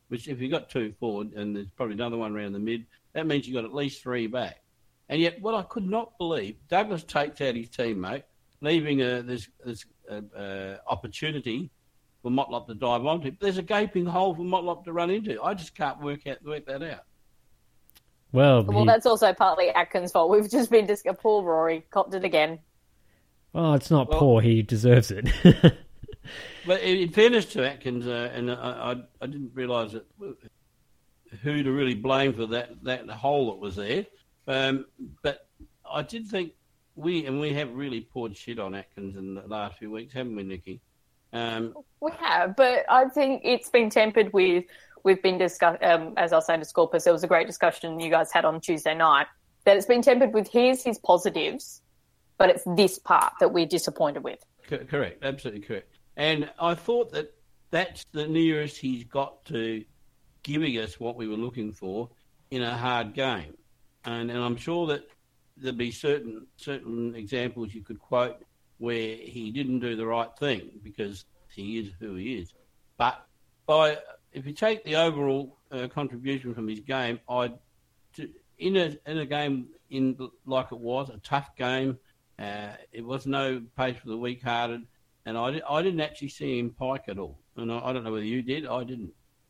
which if you've got two forward and there's probably another one around the mid, that means you've got at least three back. And yet what I could not believe, Douglas takes out his teammate, leaving uh, this, this uh, uh, opportunity for Motlop to dive onto. There's a gaping hole for Motlop to run into. I just can't work out work that out. Well, well, he... that's also partly Atkins' fault. We've just been dis- poor Rory copped it again. Oh, it's not well, poor. He deserves it. But in fairness to Atkins, uh, and I, I, I didn't realise that who to really blame for that, that hole that was there. Um, but I did think we, and we have really poured shit on Atkins in the last few weeks, haven't we, Nikki? Um, we have, but I think it's been tempered with, we've been discuss. Um, as I was saying to Scorpus, there was a great discussion you guys had on Tuesday night, that it's been tempered with here's his positives, but it's this part that we're disappointed with. Correct, absolutely correct. And I thought that that's the nearest he's got to giving us what we were looking for in a hard game. And, and I'm sure that there'll be certain certain examples you could quote where he didn't do the right thing because he is who he is. But by if you take the overall uh, contribution from his game, I in a in a game in like it was a tough game, uh, it was no pace for the weak-hearted. And I, I didn't actually see him pike at all. And I, I don't know whether you did. I didn't.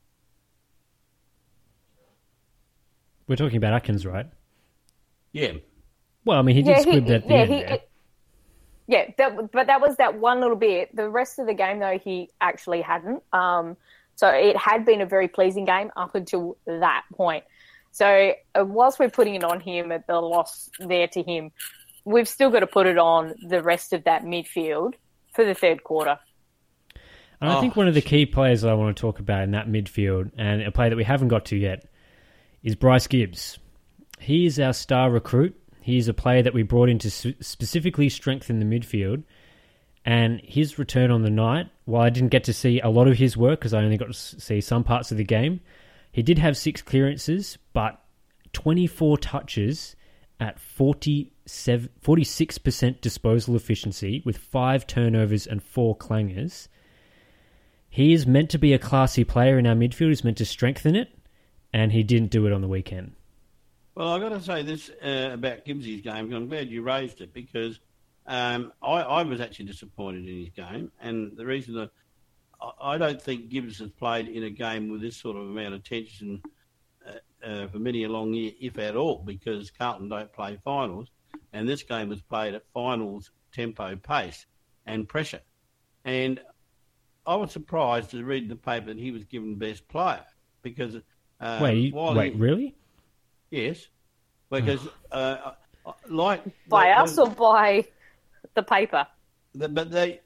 We're talking about Atkins, right? Yeah. Well, I mean, he did yeah, squib he, at the yeah, end he, there. it, yeah, that, but that was that one little bit. The rest of the game, though, he actually hadn't. Um, so it had been a very pleasing game up until that point. So uh, whilst we're putting it on him at the loss there to him, we've still got to put it on the rest of that midfield for the third quarter. And I oh. think one of the key players that I want to talk about in that midfield, and a player that we haven't got to yet, is Bryce Gibbs. He is our star recruit. He's a player that we brought in to specifically strengthen the midfield. And his return on the night, while I didn't get to see a lot of his work because I only got to see some parts of the game, he did have six clearances, but twenty-four touches at forty-seven, forty-six percent disposal efficiency with five turnovers and four clangers. He is meant to be a classy player in our midfield. He's meant to strengthen it, and he didn't do it on the weekend. Well, I've got to say this uh, about Gibbsy's game. I'm glad you raised it because um, I, I was actually disappointed in his game. And the reason that I, I don't think Gibbs has played in a game with this sort of amount of tension uh, uh, for many a long year, if at all, because Carlton don't play finals. And this game was played at finals tempo pace and pressure. And I was surprised to read in the paper that he was given best player because... Uh, wait, wait, he, really? Yes, because uh, like by the, us the, or by the paper. The, but they,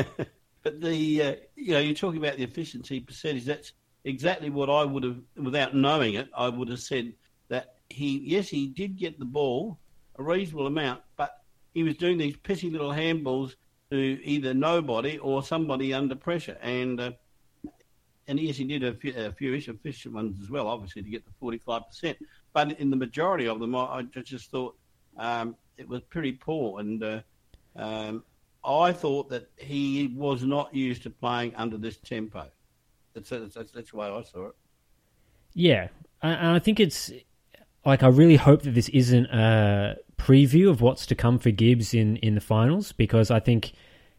but the uh, you know you're talking about the efficiency percentage. That's exactly what I would have, without knowing it, I would have said that he yes he did get the ball a reasonable amount, but he was doing these pissy little handballs to either nobody or somebody under pressure, and uh, and yes he did a few, a few efficient ones as well, obviously to get the forty-five percent. But in the majority of them, I, I just thought um, it was pretty poor. And uh, um, I thought that he was not used to playing under this tempo. That's, that's, that's the way I saw it. Yeah. And I think it's, like, I really hope that this isn't a preview of what's to come for Gibbs in, in the finals, because I think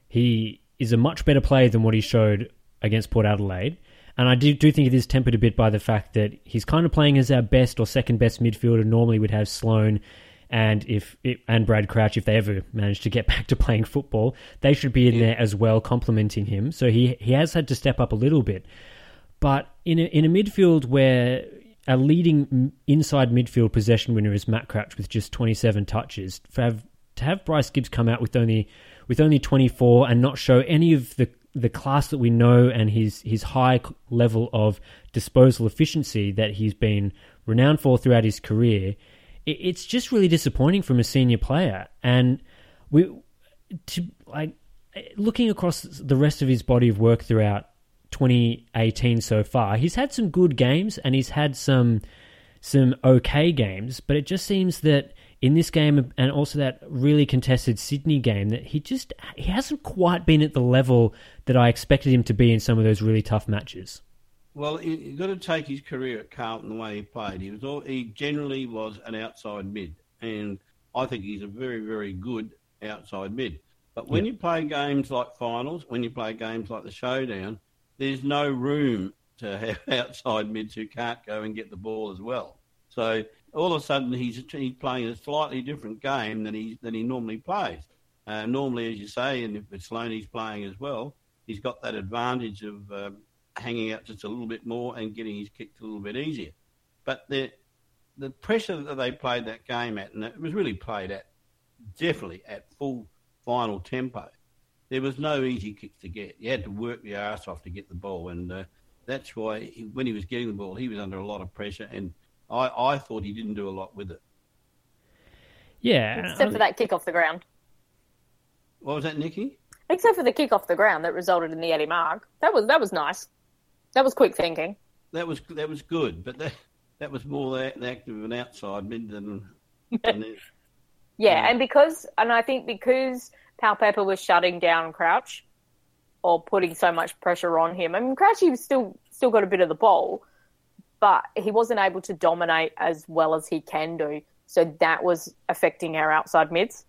he is a much better player than what he showed against Port Adelaide. And I do, do think it is tempered a bit by the fact that he's kind of playing as our best or second best midfielder. Normally we'd have Sloane and if it, and Brad Crouch, if they ever manage to get back to playing football. They should be in yeah. there as well, complementing him. So he, he has had to step up a little bit. But in a, in a midfield where a leading inside midfield possession winner is Matt Crouch with just twenty-seven touches, for have, to have Bryce Gibbs come out with only with only twenty-four and not show any of the the class that we know and his, his high level of disposal efficiency that he's been renowned for throughout his career, it, it's just really disappointing from a senior player. And we, to, like, looking across the rest of his body of work throughout twenty eighteen so far, he's had some good games and he's had some some okay games, but it just seems that in this game and also that really contested Sydney game that he just he hasn't quite been at the level that I expected him to be in some of those really tough matches. Well, you- you've got to take his career at Carlton the way he played. He was all, he generally was an outside mid, and I think he's a very, very good outside mid. But when Yeah. you play games like finals, when you play games like the Showdown, there's no room to have outside mids who can't go and get the ball as well. So all of a sudden, he's he's playing a slightly different game than he than he normally plays. Uh, normally, as you say, and if it's Sloanie's playing as well, he's got that advantage of um, hanging out just a little bit more and getting his kicks a little bit easier. But the the pressure that they played that game at, and it was really played at definitely at full final tempo. There was no easy kicks to get. You had to work the arse off to get the ball, and uh, that's why he, when he was getting the ball, he was under a lot of pressure, and I, I thought he didn't do a lot with it. Yeah. Except for that kick off the ground. What was that, Nicky? Except for the kick off the ground that resulted in the Eddie mark. That was that was nice. That was quick thinking. That was that was good, but that that was more the, the act of an outside mid than. than yeah, Yeah. and because and I think because Pal Pepper was shutting down Crouch or putting so much pressure on him. I mean, Crouch he was still still got a bit of the ball, but he wasn't able to dominate as well as he can do. So that was affecting our outside mids.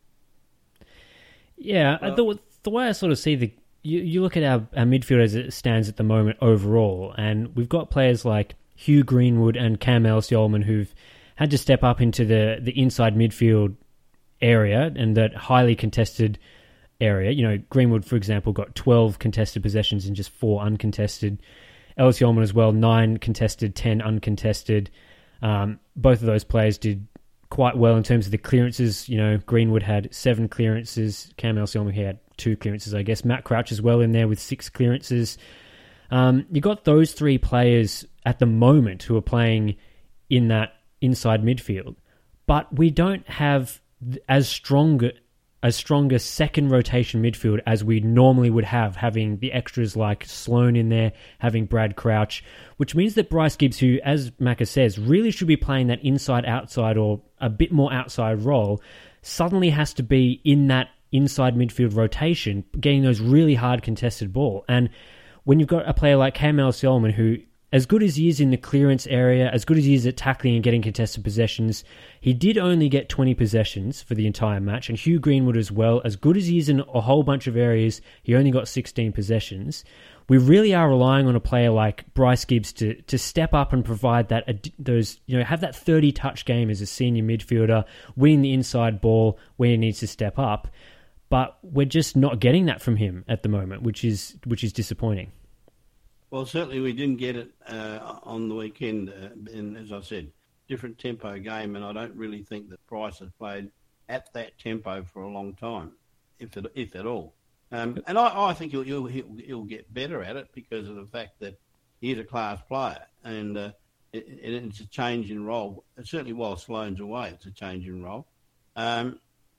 Yeah, Well- the, the way I sort of see the... You, you look at our, our midfield as it stands at the moment overall, and we've got players like Hugh Greenwood and Cam Ellis-Yolmen who've had to step up into the, the inside midfield area and that highly contested area. You know, Greenwood, for example, got twelve contested possessions and just four uncontested. Ellis-Yolmen as well, nine contested, ten uncontested. Um, both of those players did quite well in terms of the clearances. You know, Greenwood had seven clearances. Cam Ellis-Yolmen had two clearances, I guess. Matt Crouch as well in there with six clearances. Um, you got those three players at the moment who are playing in that inside midfield, but we don't have as strong a stronger second rotation midfield as we normally would have, having the extras like Sloan in there, having Brad Crouch, which means that Bryce Gibbs, who, as Macca says, really should be playing that inside-outside or a bit more outside role, suddenly has to be in that inside midfield rotation, getting those really hard contested ball. And when you've got a player like Cam Ellis-Yolmen, who, as good as he is in the clearance area, as good as he is at tackling and getting contested possessions, he did only get twenty possessions for the entire match. And Hugh Greenwood as well, as good as he is in a whole bunch of areas, he only got sixteen possessions. We really are relying on a player like Bryce Gibbs to to step up and provide that, those, you know, have that thirty touch game as a senior midfielder, winning the inside ball where he needs to step up. But we're just not getting that from him at the moment, which is which is disappointing. Well, certainly we didn't get it uh, on the weekend, uh, and as I said, different tempo game, and I don't really think that Price has played at that tempo for a long time, if it, if at all. Um, and I, I think he'll, he'll, he'll, he'll get better at it because of the fact that he's a class player, and uh, it, it, it's a change in role. Certainly while Sloane's away, it's a change in role. Um,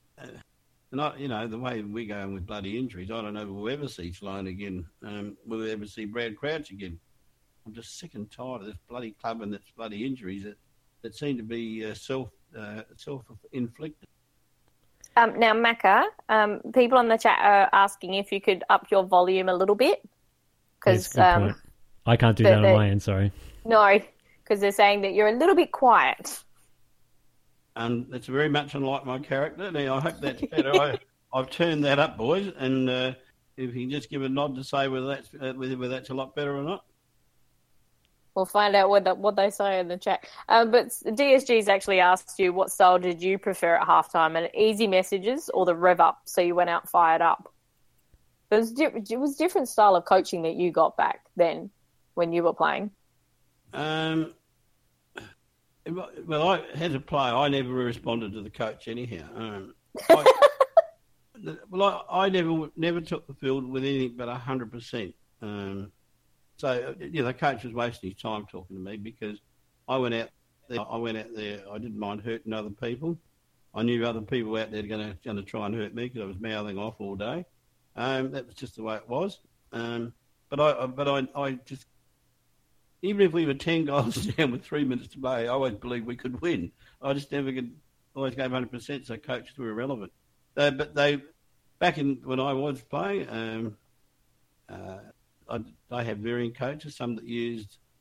And I, you know, the way we're going with bloody injuries, I don't know if we'll ever see Sloane again. Um, will we ever see Brad Crouch again? I'm just sick and tired of this bloody club and its bloody injuries that, that seem to be uh, self uh, self-inflicted. Um, now, Macca, um, people on the chat are asking if you could up your volume a little bit. Yes, Because good um, point. I can't do the- that on the- my end, sorry. No, because they're saying that you're a little bit quiet. And it's very much unlike my character. Now, I hope that's better. I, I've turned that up, boys, and uh, if you can just give a nod to say whether that's uh, whether, whether that's a lot better or not. We'll find out what the, what they say in the chat. Um, but D S G's actually asked you what style did you prefer at halftime, and easy messages or the rev up, so you went out fired up. It was, di- it was different style of coaching that you got back then when you were playing. Um, well, I, as a player, I never responded to the coach anyhow. Um, I, well, I, I never never took the field with anything but one hundred percent. Um, so, yeah, the coach was wasting his time talking to me because I went out there, I went out there, I didn't mind hurting other people. I knew other people out there were going to, going to try and hurt me because I was mouthing off all day. Um, that was just the way it was. Um, but I, but I, I just, even if we were ten goals down with three minutes to play, I always believed we could win. I just never could, always gave one hundred percent, so coaches were irrelevant. Uh, but they, back in when I was playing, um, uh, I, I had varying coaches, some that used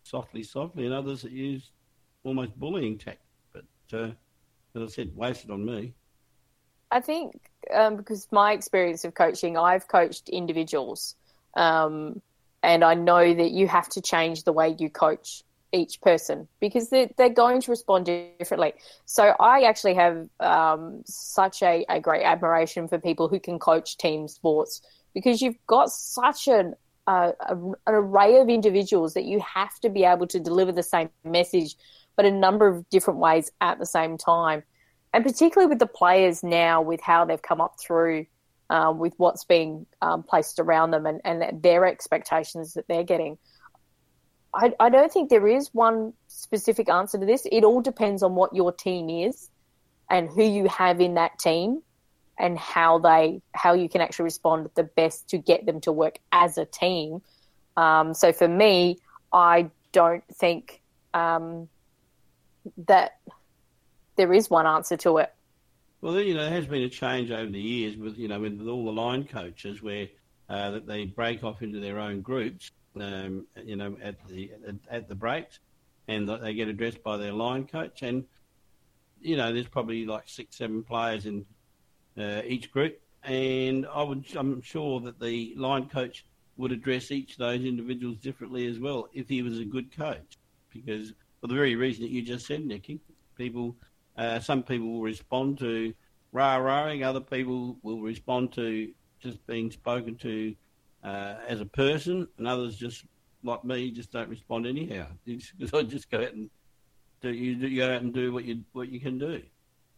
softly, softly, and others that use almost bullying tactics. But uh, as I said, wasted on me. I think um, because my experience of coaching, I've coached individuals, um, and I know that you have to change the way you coach each person because they're, they're going to respond differently. So I actually have um, such a, a great admiration for people who can coach team sports because you've got such an, uh, a, an array of individuals that you have to be able to deliver the same message, but a number of different ways at the same time. And particularly with the players now, with how they've come up through, um, with what's being um, placed around them and, and their expectations that they're getting, I, I don't think there is one specific answer to this. It all depends on what your team is and who you have in that team and how they how you can actually respond the best to get them to work as a team. Um, so for me, I don't think um, that there is one answer to it. Well, you know, there has been a change over the years with, you know, with all the line coaches where uh, that they break off into their own groups, um, you know, at the at, at the breaks, and they get addressed by their line coach. And, you know, there's probably like six, seven players in uh, each group. And I would, I'm sure that the line coach would address each of those individuals differently as well if he was a good coach. Because for the very reason that you just said, Nicky, people... Uh, some people will respond to rah-rahing, other people will respond to just being spoken to uh, as a person, and others just, like me, just don't respond anyhow. Because I just go out and do you, you go out and do what you what you can do.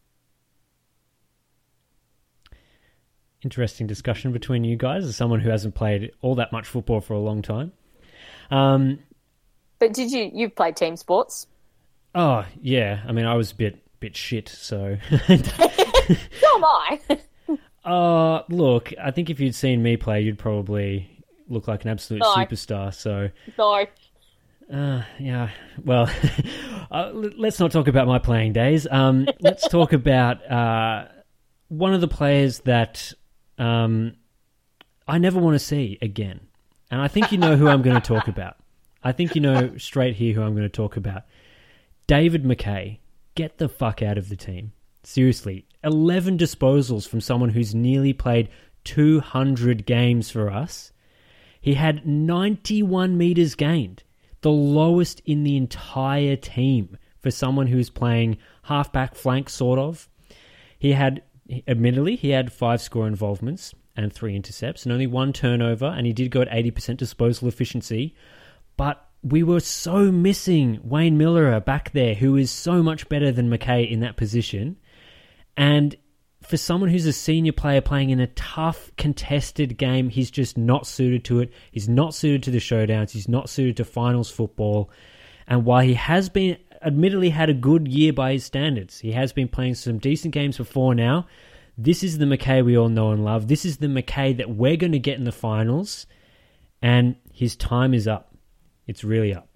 Interesting discussion between you guys as someone who hasn't played all that much football for a long time. Um, but did you you've played team sports? Oh yeah, I mean I was a bit. bit shit, so... So am I. uh, look, I think if you'd seen me play, you'd probably look like an absolute no. superstar, so... No. Uh, yeah, well, uh, let's not talk about my playing days. Um, let's talk about uh, one of the players that um, I never want to see again. And I think you know who I'm going to talk about. I think you know straight here who I'm going to talk about. David Mackay. Get the fuck out of the team. Seriously. eleven disposals from someone who's nearly played two hundred games for us. He had ninety-one metres gained. The lowest in the entire team for someone who's playing half-back flank, sort of. He had, admittedly, he had five score involvements and three intercepts and only one turnover, and he did go at eighty percent disposal efficiency. But we were so missing Wayne Miller back there, who is so much better than Mackay in that position. And for someone who's a senior player playing in a tough, contested game, he's just not suited to it. He's not suited to the showdowns. He's not suited to finals football. And while he has been, admittedly had a good year by his standards, he has been playing some decent games before now, this is the Mackay we all know and love. This is the Mackay that we're going to get in the finals. And his time is up. It's really up.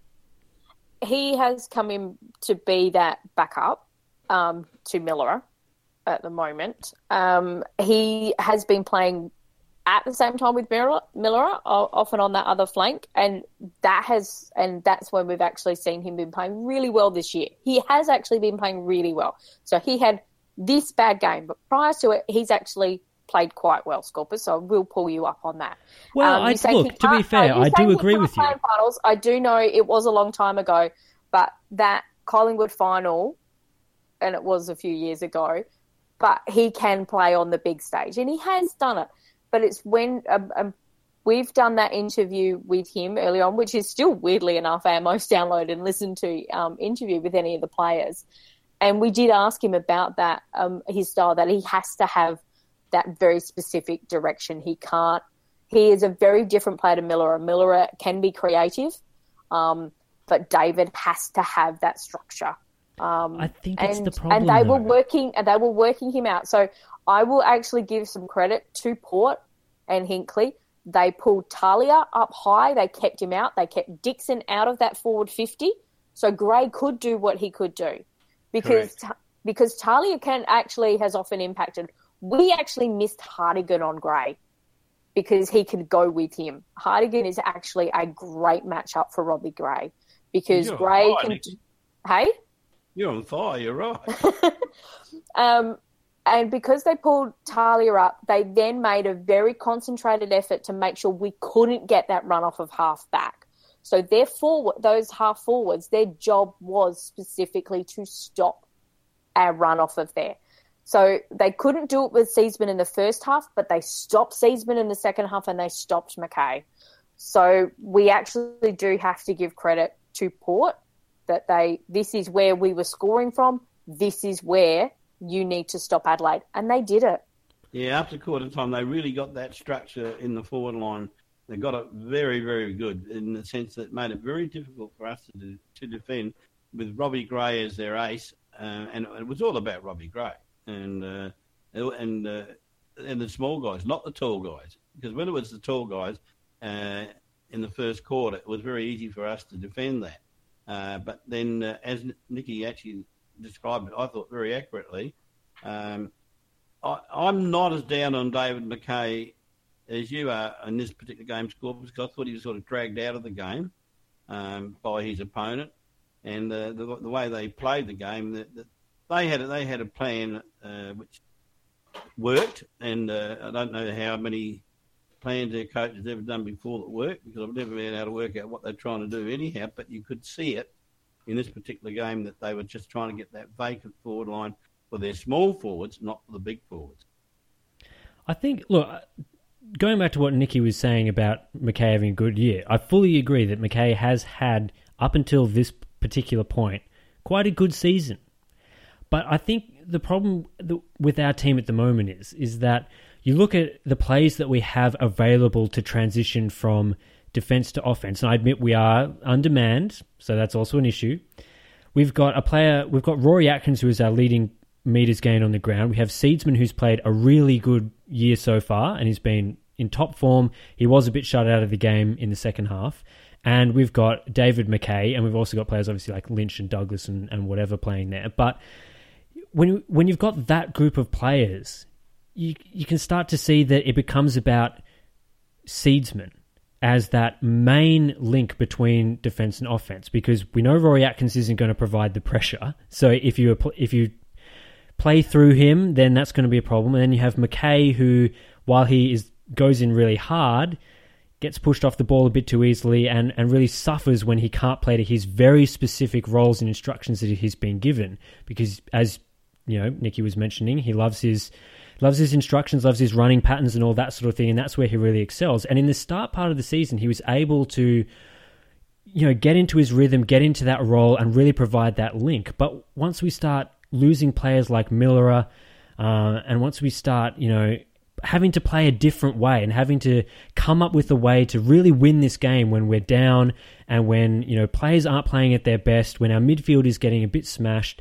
He has come in to be that backup um, to Miller at the moment. Um, he has been playing at the same time with Miller, Miller, often on that other flank, and that has, and that's when we've actually seen him been playing really well this year. He has actually been playing really well. So he had this bad game, but prior to it, he's actually played quite well, Scorpus, so I will pull you up on that. Well, um, I, look, to be fair, I do agree with you. Finals, I do know it was a long time ago, but that Collingwood final, and it was a few years ago, but he can play on the big stage, and he has done it. But it's when um, um, we've done that interview with him early on, which is still, weirdly enough, our most downloaded and listened to um, interview with any of the players, and we did ask him about that, um, his style, that he has to have that very specific direction. He can't, he is a very different player to Miller. Miller can be creative, um, but David has to have that structure. Um, I think and, it's the problem. And they though. were working, and they were working him out. So I will actually give some credit to Port and Hinkley. They pulled Talia up high. They kept him out. They kept Dixon out of that forward fifty. So Gray could do what he could do, because because Talia can actually has often impacted. We actually missed Hartigan on Gray because he could go with him. Hartigan is actually a great matchup for Robbie Gray. because You're Gray on can. fire, Do, hey. You're on fire. You're right. um, and because they pulled Talia up, they then made a very concentrated effort to make sure we couldn't get that runoff of half back. So their forward, those half forwards, their job was specifically to stop our runoff of there. So they couldn't do it with Seedsman in the first half, but they stopped Seedsman in the second half and they stopped McKay. So we actually do have to give credit to Port that they, this is where we were scoring from. This is where you need to stop Adelaide. And they did it. Yeah, after quarter time, they really got that structure in the forward line. They got it very, very good in the sense that it made it very difficult for us to do, to defend with Robbie Gray as their ace. Uh, and it was all about Robbie Gray and uh, and uh, and the small guys, not the tall guys. Because when it was the tall guys uh, in the first quarter, it was very easy for us to defend that. Uh, but then, uh, as Nikki actually described it, I thought very accurately, um, I, I'm not as down on David McKay as you are in this particular game score, because I thought he was sort of dragged out of the game um, by his opponent, and uh, the, the way they played the game, that, that they had they had a plan uh, which worked, and uh, I don't know how many plans their coach has ever done before that worked, because I've never been able to work out what they're trying to do anyhow, but you could see it in this particular game that they were just trying to get that vacant forward line for their small forwards, not for the big forwards. I think, look, going back to what Nicky was saying about McKay having a good year, I fully agree that McKay has had, up until this particular point, quite a good season. But I think the problem with our team at the moment is, is that you look at the plays that we have available to transition from defence to offence, and I admit we are undermanned, so that's also an issue. We've got a player, we've got Rory Atkins, who is our leading metres gained on the ground. We have Seedsman, who's played a really good year so far, and he's been in top form. He was a bit shut out of the game in the second half. And we've got David McKay, and we've also got players obviously like Lynch and Douglas and, and whatever playing there. But when when you've got that group of players, you you can start to see that it becomes about Seedsman as that main link between defence and offence, because we know Rory Atkins isn't going to provide the pressure. So if you if you play through him, then that's going to be a problem. And then you have McKay, who, while he is goes in really hard, gets pushed off the ball a bit too easily and, and really suffers when he can't play to his very specific roles and instructions that he's been given. Because, as you know, Nicky was mentioning, he loves his loves his instructions, loves his running patterns and all that sort of thing, and that's where he really excels. And in the start part of the season, he was able to, you know, get into his rhythm, get into that role, and really provide that link. But once we start losing players like Miller, uh, and once we start, you know, having to play a different way and having to come up with a way to really win this game when we're down and when, you know, players aren't playing at their best, when our midfield is getting a bit smashed,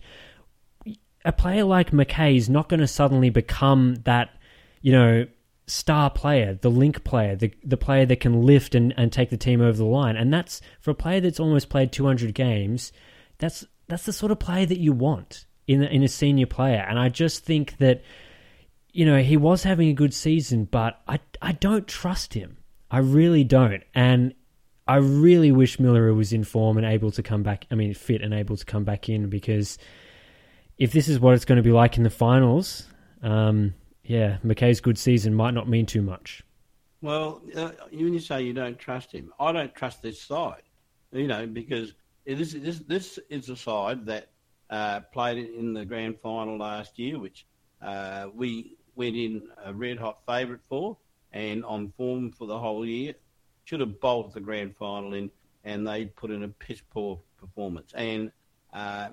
a player like McKay is not going to suddenly become that, you know, star player, the link player, the the player that can lift and, and take the team over the line. And that's, for a player that's almost played two hundred games, that's that's the sort of player that you want in a, in a senior player. And I just think that, you know, he was having a good season, but I, I don't trust him. I really don't. And I really wish Miller was in form and able to come back, I mean, fit and able to come back in, because if this is what it's going to be like in the finals, um, yeah, McKay's good season might not mean too much. Well, uh, when you say you don't trust him, I don't trust this side, you know, because this, this, this is a side that uh, played in the grand final last year, which uh, we went in a red-hot favourite for and on form for the whole year. Should have bolted the grand final in, and they put in a piss-poor performance. And uh,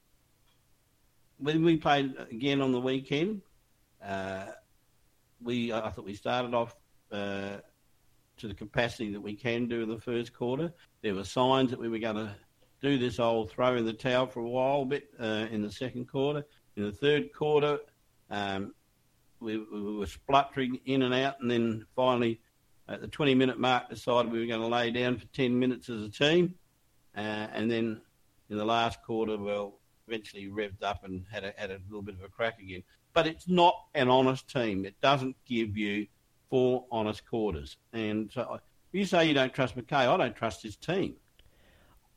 when we played again on the weekend, uh, we I thought we started off uh, to the capacity that we can do in the first quarter. There were signs that we were going to do this old throw in the towel for a while, a bit uh, in the second quarter. In the third quarter, um, we, we were spluttering in and out, and then finally at the twenty-minute mark decided we were going to lay down for ten minutes as a team. Uh, and then in the last quarter, well, eventually revved up and had a, had a little bit of a crack again. But it's not an honest team. It doesn't give you four honest quarters. And so you say you don't trust McKay. I don't trust his team.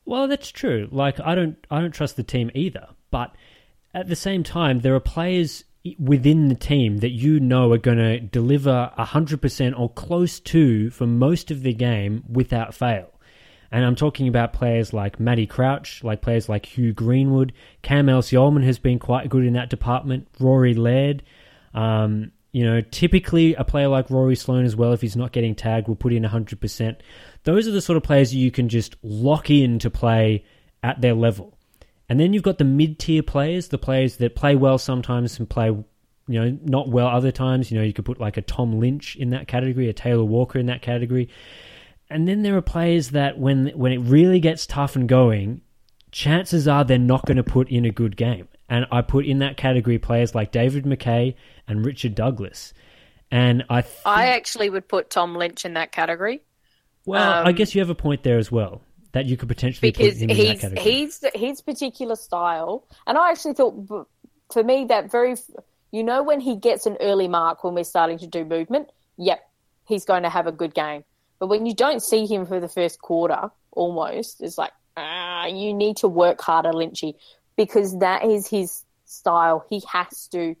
Well, that's true. Like, I don't, I don't trust the team either. But at the same time, there are players within the team that you know are going to deliver one hundred percent or close to for most of the game without fail. And I'm talking about players like Matty Crouch, like players like Hugh Greenwood. Cam Elsie-Ullman has been quite good in that department. Rory Laird. Um, you know, typically a player like Rory Sloane as well, if he's not getting tagged, will put in one hundred percent. Those are the sort of players you can just lock in to play at their level. And then you've got the mid-tier players, the players that play well sometimes and play, you know, not well other times. You know, you could put like a Tom Lynch in that category, a Taylor Walker in that category. And then there are players that when when it really gets tough and going, chances are they're not going to put in a good game. And I put in that category players like David McKay and Richard Douglas. And I th- I actually would put Tom Lynch in that category. Well, um, I guess you have a point there as well, that you could potentially because put him in he's that category. he's his particular style, and I actually thought for me that very, you know, when he gets an early mark when we're starting to do movement, yep, he's going to have a good game. But when you don't see him for the first quarter, almost, it's like, ah, you need to work harder, Lynchy, because that is his style. He has to.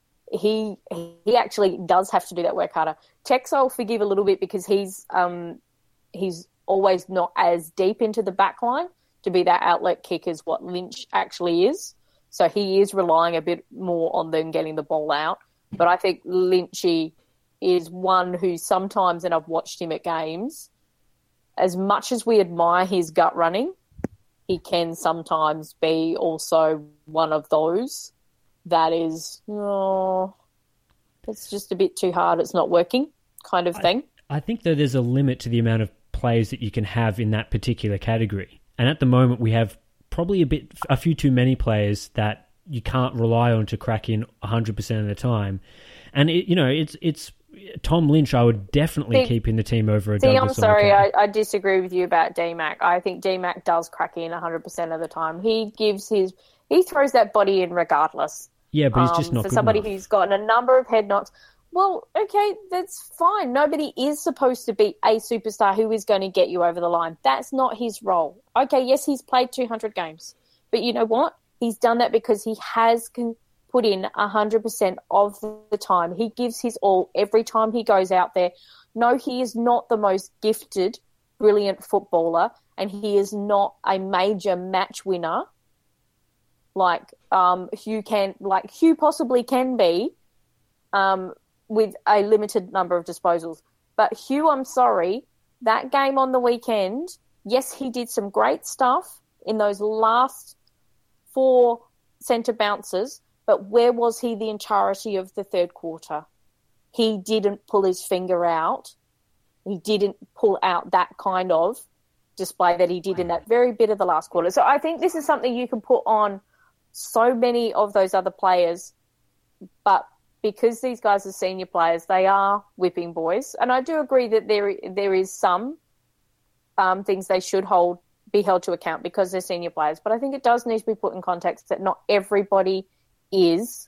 He he actually does have to do that work harder. Tex I'll forgive a little bit because he's um he's always not as deep into the back line to be that outlet kick as what Lynch actually is. So he is relying a bit more on them getting the ball out. But I think Lynchy is one who sometimes, and I've watched him at games, as much as we admire his gut running, he can sometimes be also one of those that is, oh, it's just a bit too hard, it's not working kind of thing. I, I think that there's a limit to the amount of players that you can have in that particular category. And at the moment, we have probably a bit, a few too many players that you can't rely on to crack in one hundred percent of the time. And, it, you know, it's it's Tom Lynch I would definitely see, keep in the team over a see, Douglas. I'm sorry, I, I disagree with you about D-Mac. I think D-Mac does crack in one hundred percent of the time. He gives his, he throws that body in regardless. Yeah, but he's just um, not for good somebody enough. who's gotten a number of head knocks. Well, okay, that's fine. Nobody is supposed to be a superstar who is going to get you over the line. That's not his role. Okay, yes, he's played two hundred games. But you know what? He's done that because he has con- put in one hundred percent of the time. He gives his all every time he goes out there. No, he is not the most gifted, brilliant footballer, and he is not a major match winner like um, Hugh can, like Hugh possibly can be, um, with a limited number of disposals. But Hugh, I'm sorry, that game on the weekend, yes, he did some great stuff in those last four centre bounces, but where was he the entirety of the third quarter? He didn't pull his finger out. He didn't pull out that kind of display that he did in that very bit of the last quarter. So I think this is something you can put on so many of those other players, but because these guys are senior players, they are whipping boys. And I do agree that there there is some um, things they should hold be held to account because they're senior players. But I think it does need to be put in context that not everybody is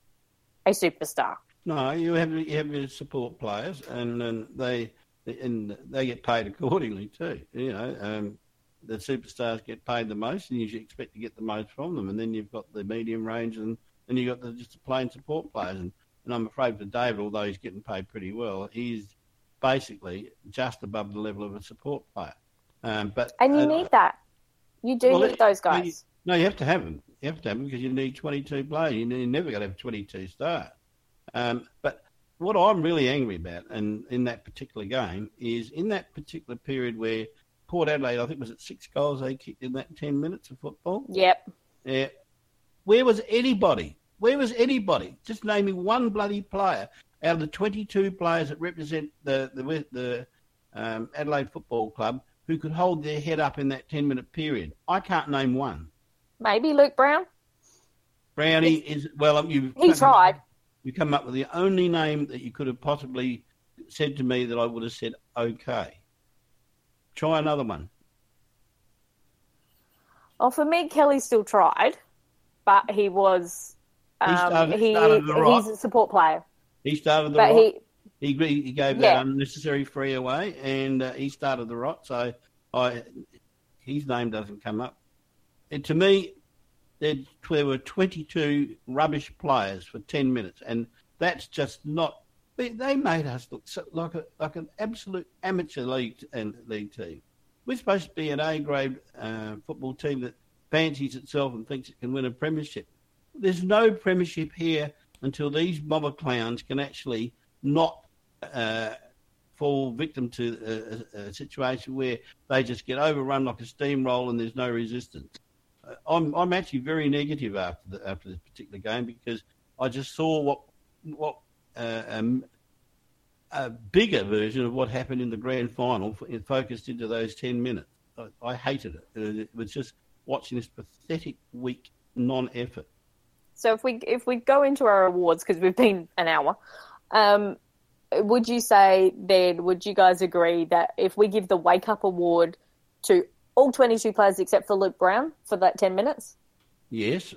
a superstar. No, you have you have your support players, and, and they and they get paid accordingly too. You know, um, the superstars get paid the most, and you should expect to get the most from them. And then you've got the medium range, and then you've got the, just the plain support players. And, and I'm afraid for David, although he's getting paid pretty well, he's basically just above the level of a support player. Um, but and you uh, need that. You do well, need those guys. You, no, you have to have them. You have to have them because you need twenty-two players. You're never going to have twenty-two stars. Um, but what I'm really angry about, and in that particular game, is in that particular period where Port Adelaide, I think, was it six goals they kicked in that ten minutes of football? Yep. Yeah. Where was anybody? Where was anybody? Just name me one bloody player out of the twenty-two players that represent the the, the um, Adelaide Football Club who could hold their head up in that ten-minute period. I can't name one. Maybe Luke Brown. Brownie is, well, you He tried. You come up with the only name that you could have possibly said to me that I would have said, okay. Try another one. Well, for me, Kelly still tried, but he was um, he started, he, started the right. he's a support player. He started the but right. He, he he gave yeah. that unnecessary free away, and uh, he started the right. So I, his name doesn't come up. And to me, there, there were twenty-two rubbish players for ten minutes, and that's just not. They, they made us look so, like a like an absolute amateur league and league team. We're supposed to be an A-grade uh, football team that fancies itself and thinks it can win a premiership. There's no premiership here until these mob of clowns can actually not uh, fall victim to a, a situation where they just get overrun like a steamroll and there's no resistance. Uh, I'm I'm actually very negative after the, after this particular game because I just saw what what uh, um, a bigger version of what happened in the grand final. It focused into those ten minutes. I, I hated it. It was just watching this pathetic, weak non-effort. So if we if we go into our awards, because we've been an hour, um, would you say then, would you guys agree that if we give the Wake Up Award to all twenty-two players except for Luke Brown for that ten minutes? Yes.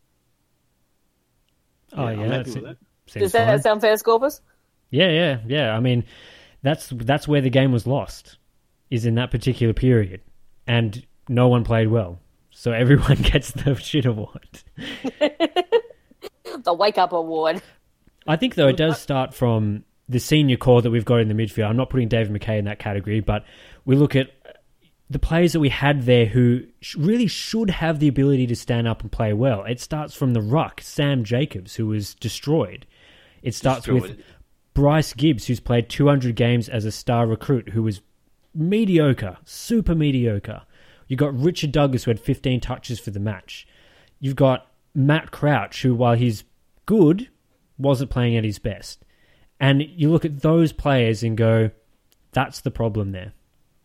Oh, yeah. yeah. I'm happy That's with it. that. Does that fine. sound fair, Scorpus? Yeah, yeah, yeah. I mean, that's that's where the game was lost, is in that particular period. And no one played well. So everyone gets the shit award. The Wake Up Award. I think, though, it does start from the senior core that we've got in the midfield. I'm not putting David McKay in that category, but we look at the players that we had there who really should have the ability to stand up and play well. It starts from the ruck, Sam Jacobs, who was destroyed. It starts Destroyed. with Bryce Gibbs, who's played two hundred games as a star recruit, who was mediocre, super mediocre. You've got Richard Douglas, who had fifteen touches for the match. You've got Matt Crouch, who, while he's good, wasn't playing at his best. And you look at those players and go, that's the problem there.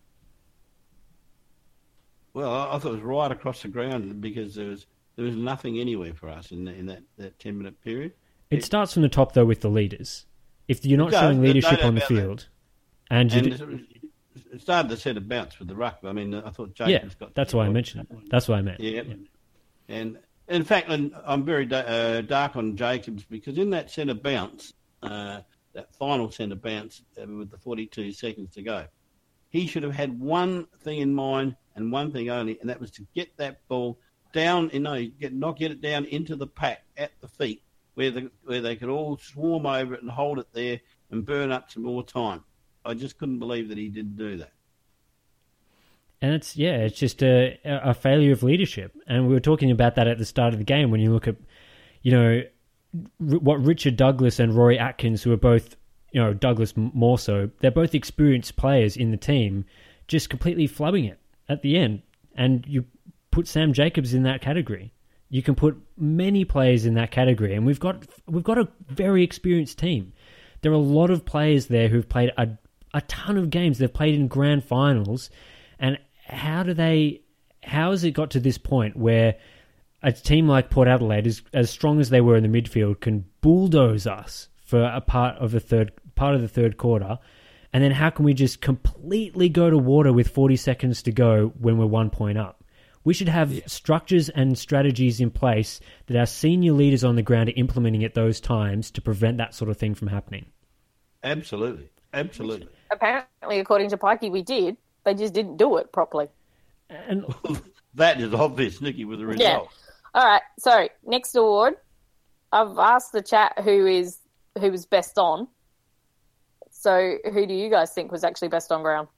Well, I I thought it was right across the ground because there was there was nothing anywhere for us in the, in that, that ten minute period. It, it starts from the top, though, with the leaders. If you're not does, showing there's no leadership doubt on the about that. field, and you And do, it started to set a bounce with the ruck. I mean, I thought yeah, Jacobs got. that's why I mentioned it. That's why I meant. Yeah. yeah. And in fact, and I'm very da- uh, dark on Jacobs because in that centre bounce, uh, that final centre bounce uh, with the forty-two seconds to go, he should have had one thing in mind and one thing only, and that was to get that ball down. You know, get not get it down into the pack at the feet where the where they could all swarm over it and hold it there and burn up some more time. I just couldn't believe that he didn't do that. And it's, yeah, it's just a, a failure of leadership. And we were talking about that at the start of the game when you look at, you know, r- what Richard Douglas and Rory Atkins, who are both, you know, Douglas more so, they're both experienced players in the team, just completely flubbing it at the end. And you put Sam Jacobs in that category. You can put many players in that category. And we've got we've got a very experienced team. There are a lot of players there who've played a, a ton of games. They've played in grand finals. And how do they, how has it got to this point where a team like Port Adelaide, is, as strong as they were in the midfield, can bulldoze us for a part of the third part of the third quarter, and then how can we just completely go to water with forty seconds to go when we're one point up? We should have yeah. structures and strategies in place that our senior leaders on the ground are implementing at those times to prevent that sort of thing from happening. Absolutely, absolutely. Apparently, according to Pikey, we did. They just didn't do it properly. And that is obvious, Nikki, with the result. Yeah. All right. So next award, I've asked the chat who is who was best on. So who do you guys think was actually best on ground?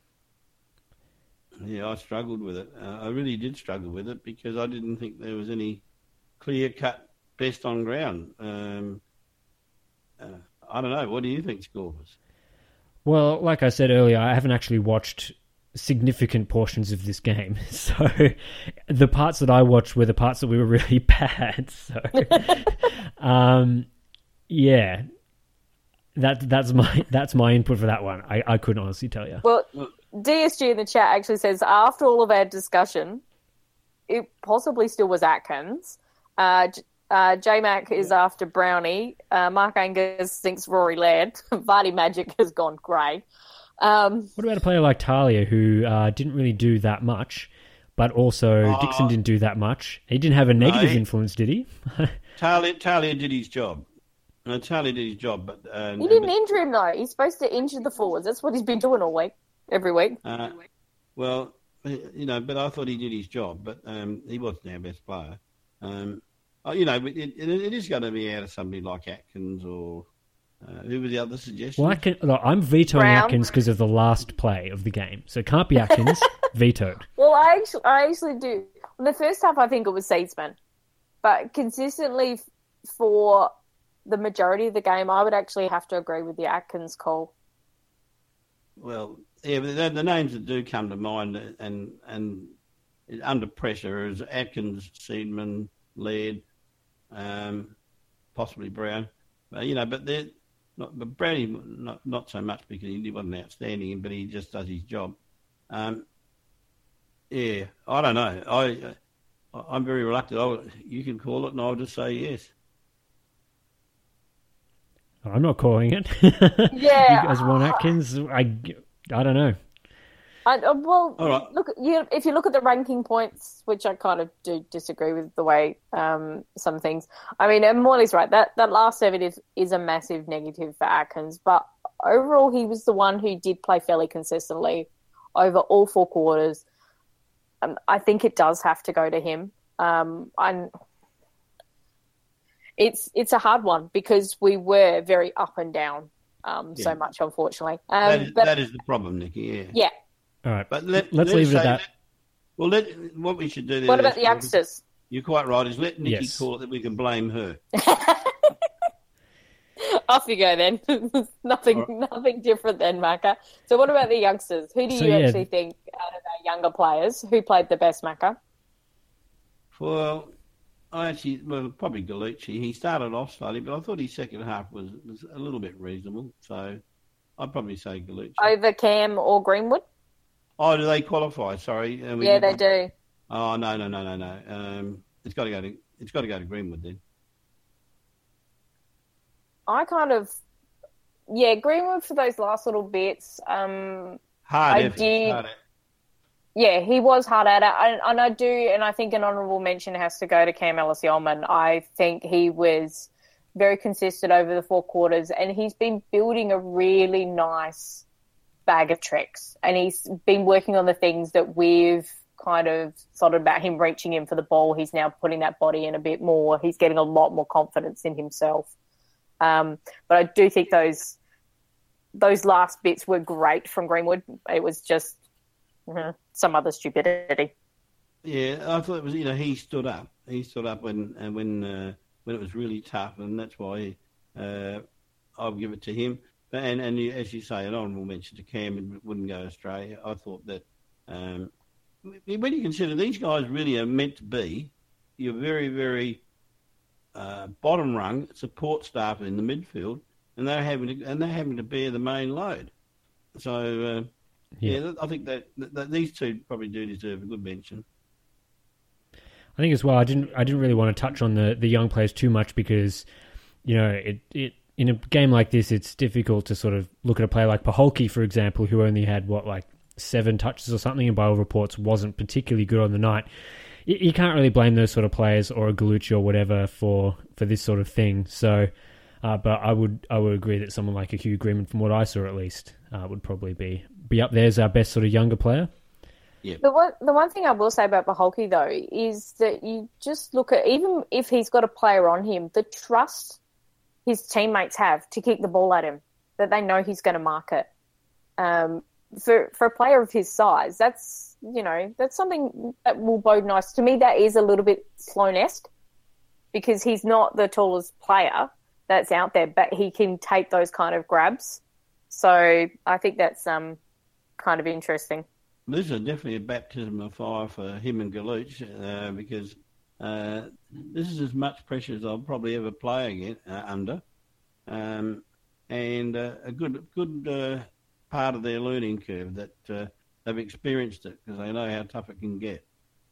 Yeah, I struggled with it. Uh, I really did struggle with it because I didn't think there was any clear-cut best on ground. Um, uh, I don't know. What do you think, Scorpus? Well, like I said earlier, I haven't actually watched significant portions of this game. So the parts that I watched were the parts that we were really bad. So, um, yeah, that that's my that's my input for that one. I, I couldn't honestly tell you. Well, D S G in the chat actually says after all of our discussion, it possibly still was Atkins. Uh, uh, J-Mac is after Brownie. Uh, Mark Angus thinks Rory Laird. Vardy Magic has gone grey. Um, what about a player like Talia, who uh, didn't really do that much, but also uh, Dixon didn't do that much? He didn't have a negative no, he, influence, did he? Talia, Talia did his job. No, Talia did his job. but uh, He didn't but, injure him, though. He's supposed to injure the forwards. That's what he's been doing all week, every week. Uh, well, you know, but I thought he did his job. But um, he wasn't our best player. Um, you know, it, it, it is going to be out of somebody like Atkins or uh, who were the other suggestions? Well, Atkins, look, I'm vetoing Brown. Atkins because of the last play of the game, so it can't be Atkins. Vetoed. Well, I actually, I actually do. In the first half, I think it was Seedsman, but consistently f- for the majority of the game, I would actually have to agree with the Atkins call. Well, yeah, but the, the names that do come to mind and and under pressure is Atkins, Seedman, Laird, um, possibly Brown. Uh, you know, but they're not. But Brownie not not so much because he wasn't outstanding, but he just does his job. Um, yeah, I don't know. I I'm very reluctant. I'll, you can call it, and I'll just say yes. I'm not calling it. Yeah. You guys want Atkins? I, I don't know. I, uh, well, All right. look, you, if you look at the ranking points, which I kind of do disagree with the way um, some things. I mean, and Morley's right. That that last seven is, is a massive negative for Atkins, but overall, he was the one who did play fairly consistently over all four quarters. Um, I think it does have to go to him. Um, and it's it's a hard one because we were very up and down um, Yeah. so much, unfortunately. Um, that, is, but that is the problem, Nikki. Yeah. yeah. All right, But let, let's let leave us it at say that. Let, well, let, what we should do there. What about is- the youngsters? You're quite right. Is let Nikki Yes. call it that we can blame her. Off you go then. nothing, All right. nothing different then, Macca. So, what about the youngsters? Who do So, you yeah. actually think out of our younger players who played the best, Macca? Well, I actually, well, probably Gallucci. He started off slowly, but I thought his second half was, was a little bit reasonable. So I'd probably say Gallucci. Over Cam or Greenwood? Oh, do they qualify? Sorry. Uh, we Yeah, did- they do. Oh no, no, no, no, no. Um, it's got to go to it's got to go to Greenwood then. I kind of, yeah, Greenwood for those last little bits. Um, Hard I effort. did- Hard effort. yeah, he was hard at it, and, and I do, and I think an honourable mention has to go to Cam Ellis-Yolman. I think he was very consistent over the four quarters, and he's been building a really nice bag of tricks, and he's been working on the things that we've kind of thought about him reaching in for the ball. He's now putting that body in a bit more. He's getting a lot more confidence in himself. Um, but I do think those those last bits were great from Greenwood. It was just mhm, some other stupidity. Yeah, I thought it was. You know, he stood up. He stood up when and when uh, when it was really tough, and that's why uh, I'll give it to him. But, and and you, as you say, an honourable mention to Cam it wouldn't go Australia. I thought that um, when you consider these guys really are meant to be, you're very very uh, bottom rung support staff in the midfield, and they're having to and they're having to bear the main load. So uh, yeah. Yeah. I think that, that these two probably do deserve a good mention. I think as well. I didn't. I didn't really want to touch on the, the young players too much because, you know, it, it in a game like this, it's difficult to sort of look at a player like Paholke, for example, who only had what like seven touches or something, and by all reports wasn't particularly good on the night. You, you can't really blame those sort of players or a Gallucci or whatever for, for this sort of thing. So, uh, but I would I would agree that someone like a Hugh Greenwood, from what I saw at least, uh, would probably be be up there as our best sort of younger player. The one, the one thing I will say about Paholke, though, is that you just look at, even if he's got a player on him, the trust his teammates have to kick the ball at him, that they know he's going to mark it. Um, for for a player of his size, that's, you know, that's something that will bode nice. To me, that is a little bit Sloan-esque because he's not the tallest player that's out there, but he can take those kind of grabs. So I think that's um kind of interesting. This is definitely a baptism of fire for him and Gallucci uh, because uh, this is as much pressure as I'll probably ever play again, uh, under, um, and uh, a good good uh, part of their learning curve that uh, they've experienced it because they know how tough it can get.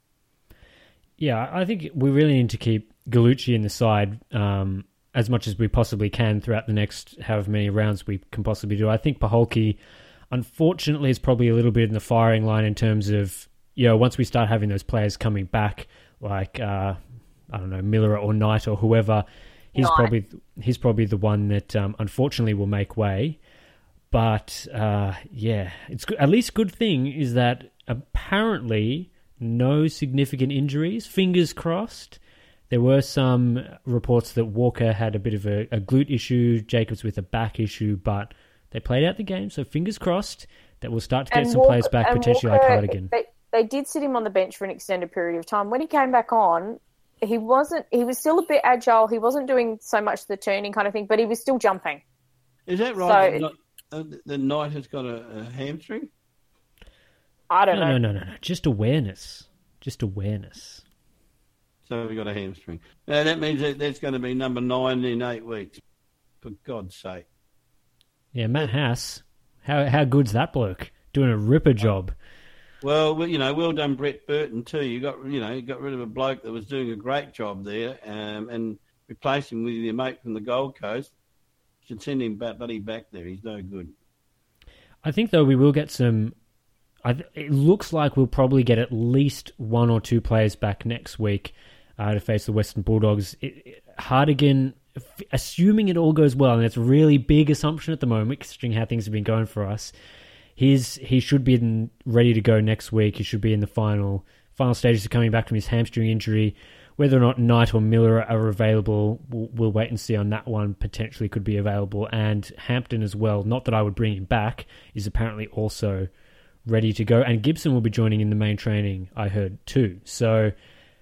Yeah, I think we really need to keep Gallucci in the side um, as much as we possibly can throughout the next however many rounds we can possibly do. I think Paholke, unfortunately, is probably a little bit in the firing line in terms of, you know, once we start having those players coming back, like, uh, I don't know, Miller or Knight or whoever, he's Knight. probably he's probably the one that um, unfortunately will make way. But, uh, yeah, it's good. At least good thing is that apparently no significant injuries. Fingers crossed. There were some reports that Walker had a bit of a, a glute issue, Jacobs with a back issue, but they played out the game, so fingers crossed that we'll start to get And some Walker- players back, and potentially Walker, like Cardigan. They, they did sit him on the bench for an extended period of time. When he came back on, he wasn't. He was still a bit agile. He wasn't doing so much the turning kind of thing, but he was still jumping. Is that right? So- the, uh, the Knight has got a, a hamstring? I don't No, know. no, no, no, no. Just awareness. Just awareness. So we got a hamstring. Now, that means that that's going to be number nine in eight weeks. For God's sake. Yeah, Matt Haas. How how good's that bloke? Doing a ripper job. Well, well, you know, well done, Brett Burton too. You got, you know, you got rid of a bloke that was doing a great job there, um, and replaced him with your mate from the Gold Coast. You should send him back, buddy, back there. He's no good. I think though we will get some. I th- it looks like we'll probably get at least one or two players back next week uh, to face the Western Bulldogs. It, it, Hardigan, f- assuming it all goes well, and it's a really big assumption at the moment, considering how things have been going for us. He's he should be in, ready to go next week. He should be in the final final stages of coming back from his hamstring injury. Whether or not Knight or Miller are available, we'll, we'll wait and see on that one. Potentially could be available, and Hampton as well. Not that I would bring him back, is apparently also ready to go, and Gibson will be joining in the main training, I heard, too. So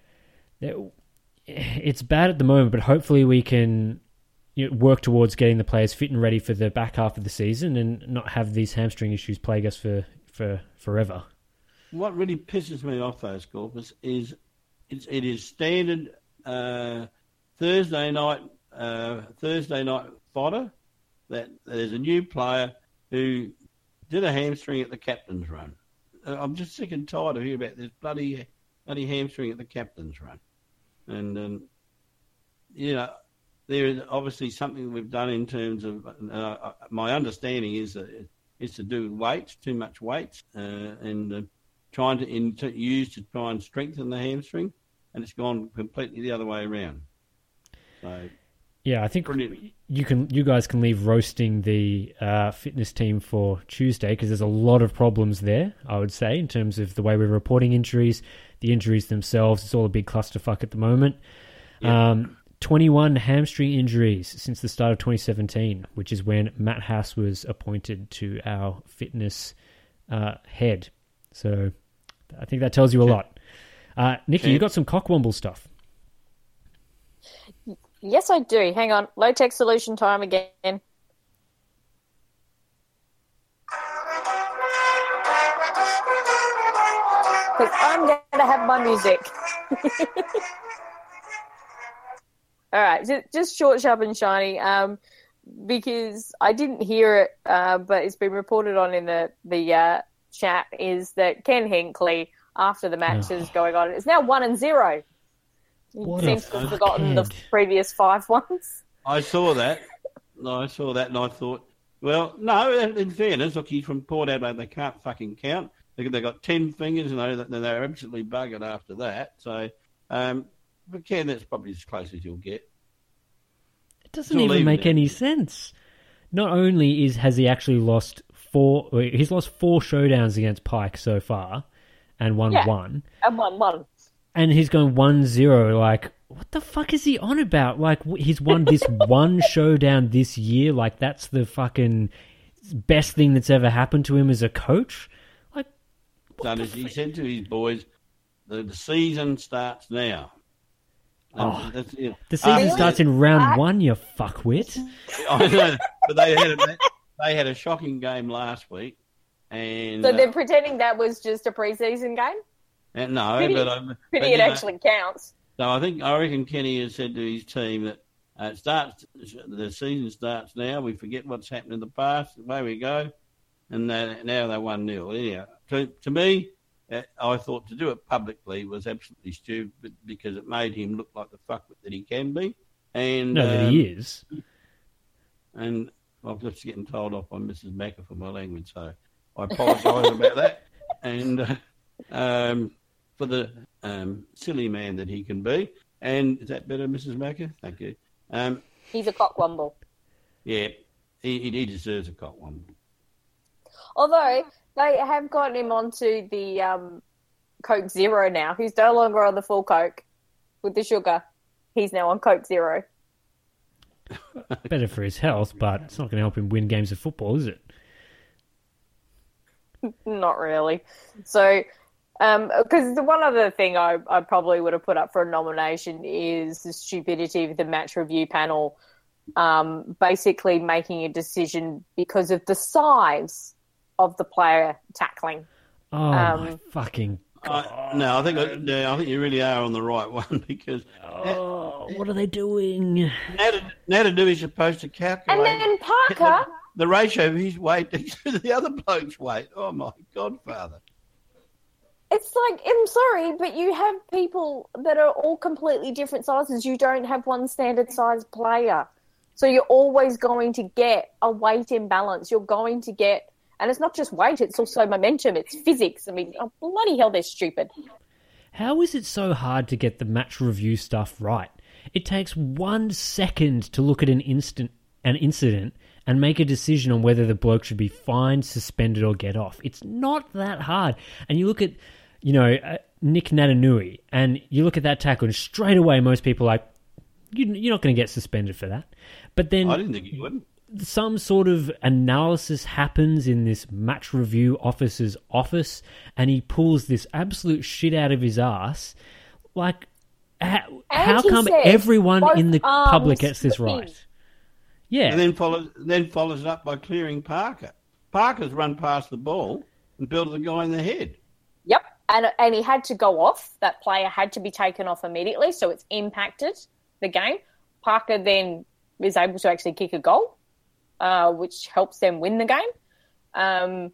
it's bad at the moment, but hopefully we can, you know, work towards getting the players fit and ready for the back half of the season and not have these hamstring issues plague us for, for forever. What really pisses me off, though, Scorpus, is it's, it is standard uh, Thursday night uh, Thursday night fodder that there's a new player who did a hamstring at the captain's run. Uh, I'm just sick and tired of hearing about this bloody bloody hamstring at the captain's run. And, um, you know, there is obviously something we've done in terms of, uh, my understanding is that it's to do with weights, too much weights, uh, and uh, trying to, in, to use to try and strengthen the hamstring, and it's gone completely the other way around. So, yeah, I think brilliant. you can, you guys can leave roasting the uh, fitness team for Tuesday because there's a lot of problems there, I would say, in terms of the way we're reporting injuries, the injuries themselves. It's all a big clusterfuck at the moment. Yeah. Um, twenty-one hamstring injuries since the start of twenty seventeen, which is when Matt Haas was appointed to our fitness uh, head. So I think that tells you a lot. Uh, Nikki, okay. You got some cockwomble stuff. Yes, I do. Hang on. Low-tech solution time again. Because I'm going to have my music. All right. Just, just short, sharp, and shiny. Um, because I didn't hear it, uh, but it's been reported on in the, the uh, chat, is that Ken Hinkley, after the match is going on, is now one and zero. He What seems a to have forgotten the fuckhead. previous five ones. I saw that. I saw that and I thought, well, no, in fairness, look, he's from Port Adelaide. They can't fucking count. They, they got ten fingers and they, they're absolutely buggered after that. So, um, but Ken, that's probably as close as you'll get. It doesn't Still even leaving make it. any sense. Not only is has he actually lost four, he's lost four showdowns against Pike so far and won Yeah. one. And one, one. And he's going one zero. Like, what the fuck is he on about? Like, w- he's won this one showdown this year. Like, that's the fucking best thing that's ever happened to him as a coach. Like, what Done the as he f- said to his boys, the, the season starts now. And Oh, that's, you know, the season after starts that- in round I- one, you fuckwit. I know, but they had a, they had a shocking game last week, and So uh, they're pretending that was just a preseason game? and no, Pity- but, um, Pity but, it you know, actually counts. So I think I reckon Kenny has said to his team that uh, it starts the season starts now. We forget what's happened in the past. Away we go, and uh, now they're one nil. Yeah, to, to me, uh, I thought to do it publicly was absolutely stupid because it made him look like the fuckwit that he can be. And No, that um, he is. And I'm just getting told off by Missus Macker for my language, so I apologise about that. And uh, um, for the um, silly man that he can be. And is that better, Missus Macker? Thank you. Um, He's a cockwomble. yeah, he, he deserves a cock one. Although they have gotten him onto the um, Coke Zero now. He's no longer on the full Coke with the sugar. He's now on Coke Zero. Better for his health, but it's not going to help him win games of football, is it? Not really. So, because um, the one other thing I, I probably would have put up for a nomination is the stupidity of the match review panel um, basically making a decision because of the size of the player tackling. Oh, um, my fucking God. Uh, no, I think no, I think you really are on the right one because. Oh, what are they doing? Nadu is supposed to calculate. And then Parker. The, the ratio of his weight to the other bloke's weight. Oh, my Godfather. It's like, I'm sorry, but you have people that are all completely different sizes. You don't have one standard size player. So you're always going to get a weight imbalance. You're going to get, and it's not just weight, it's also momentum, it's physics. I mean, oh, bloody hell, they're stupid. How is it so hard to get the match review stuff right? It takes one second to look at an instant, an incident and make a decision on whether the bloke should be fined, suspended, or get off. It's not that hard. And you look at, you know, uh, Nick Natanui, and you look at that tackle, and straight away most people are like, you, you're not going to get suspended for that. But then I didn't think you would. Some sort of analysis happens in this match review officer's office, and he pulls this absolute shit out of his ass. Like, how, how come everyone in the public gets this right? Yeah. And then follows, then follows it up by clearing Parker. Parker's run past the ball and belted the guy in the head. Yep. And and he had to go off. That player had to be taken off immediately, so it's impacted the game. Parker then is able to actually kick a goal, uh, which helps them win the game. Um,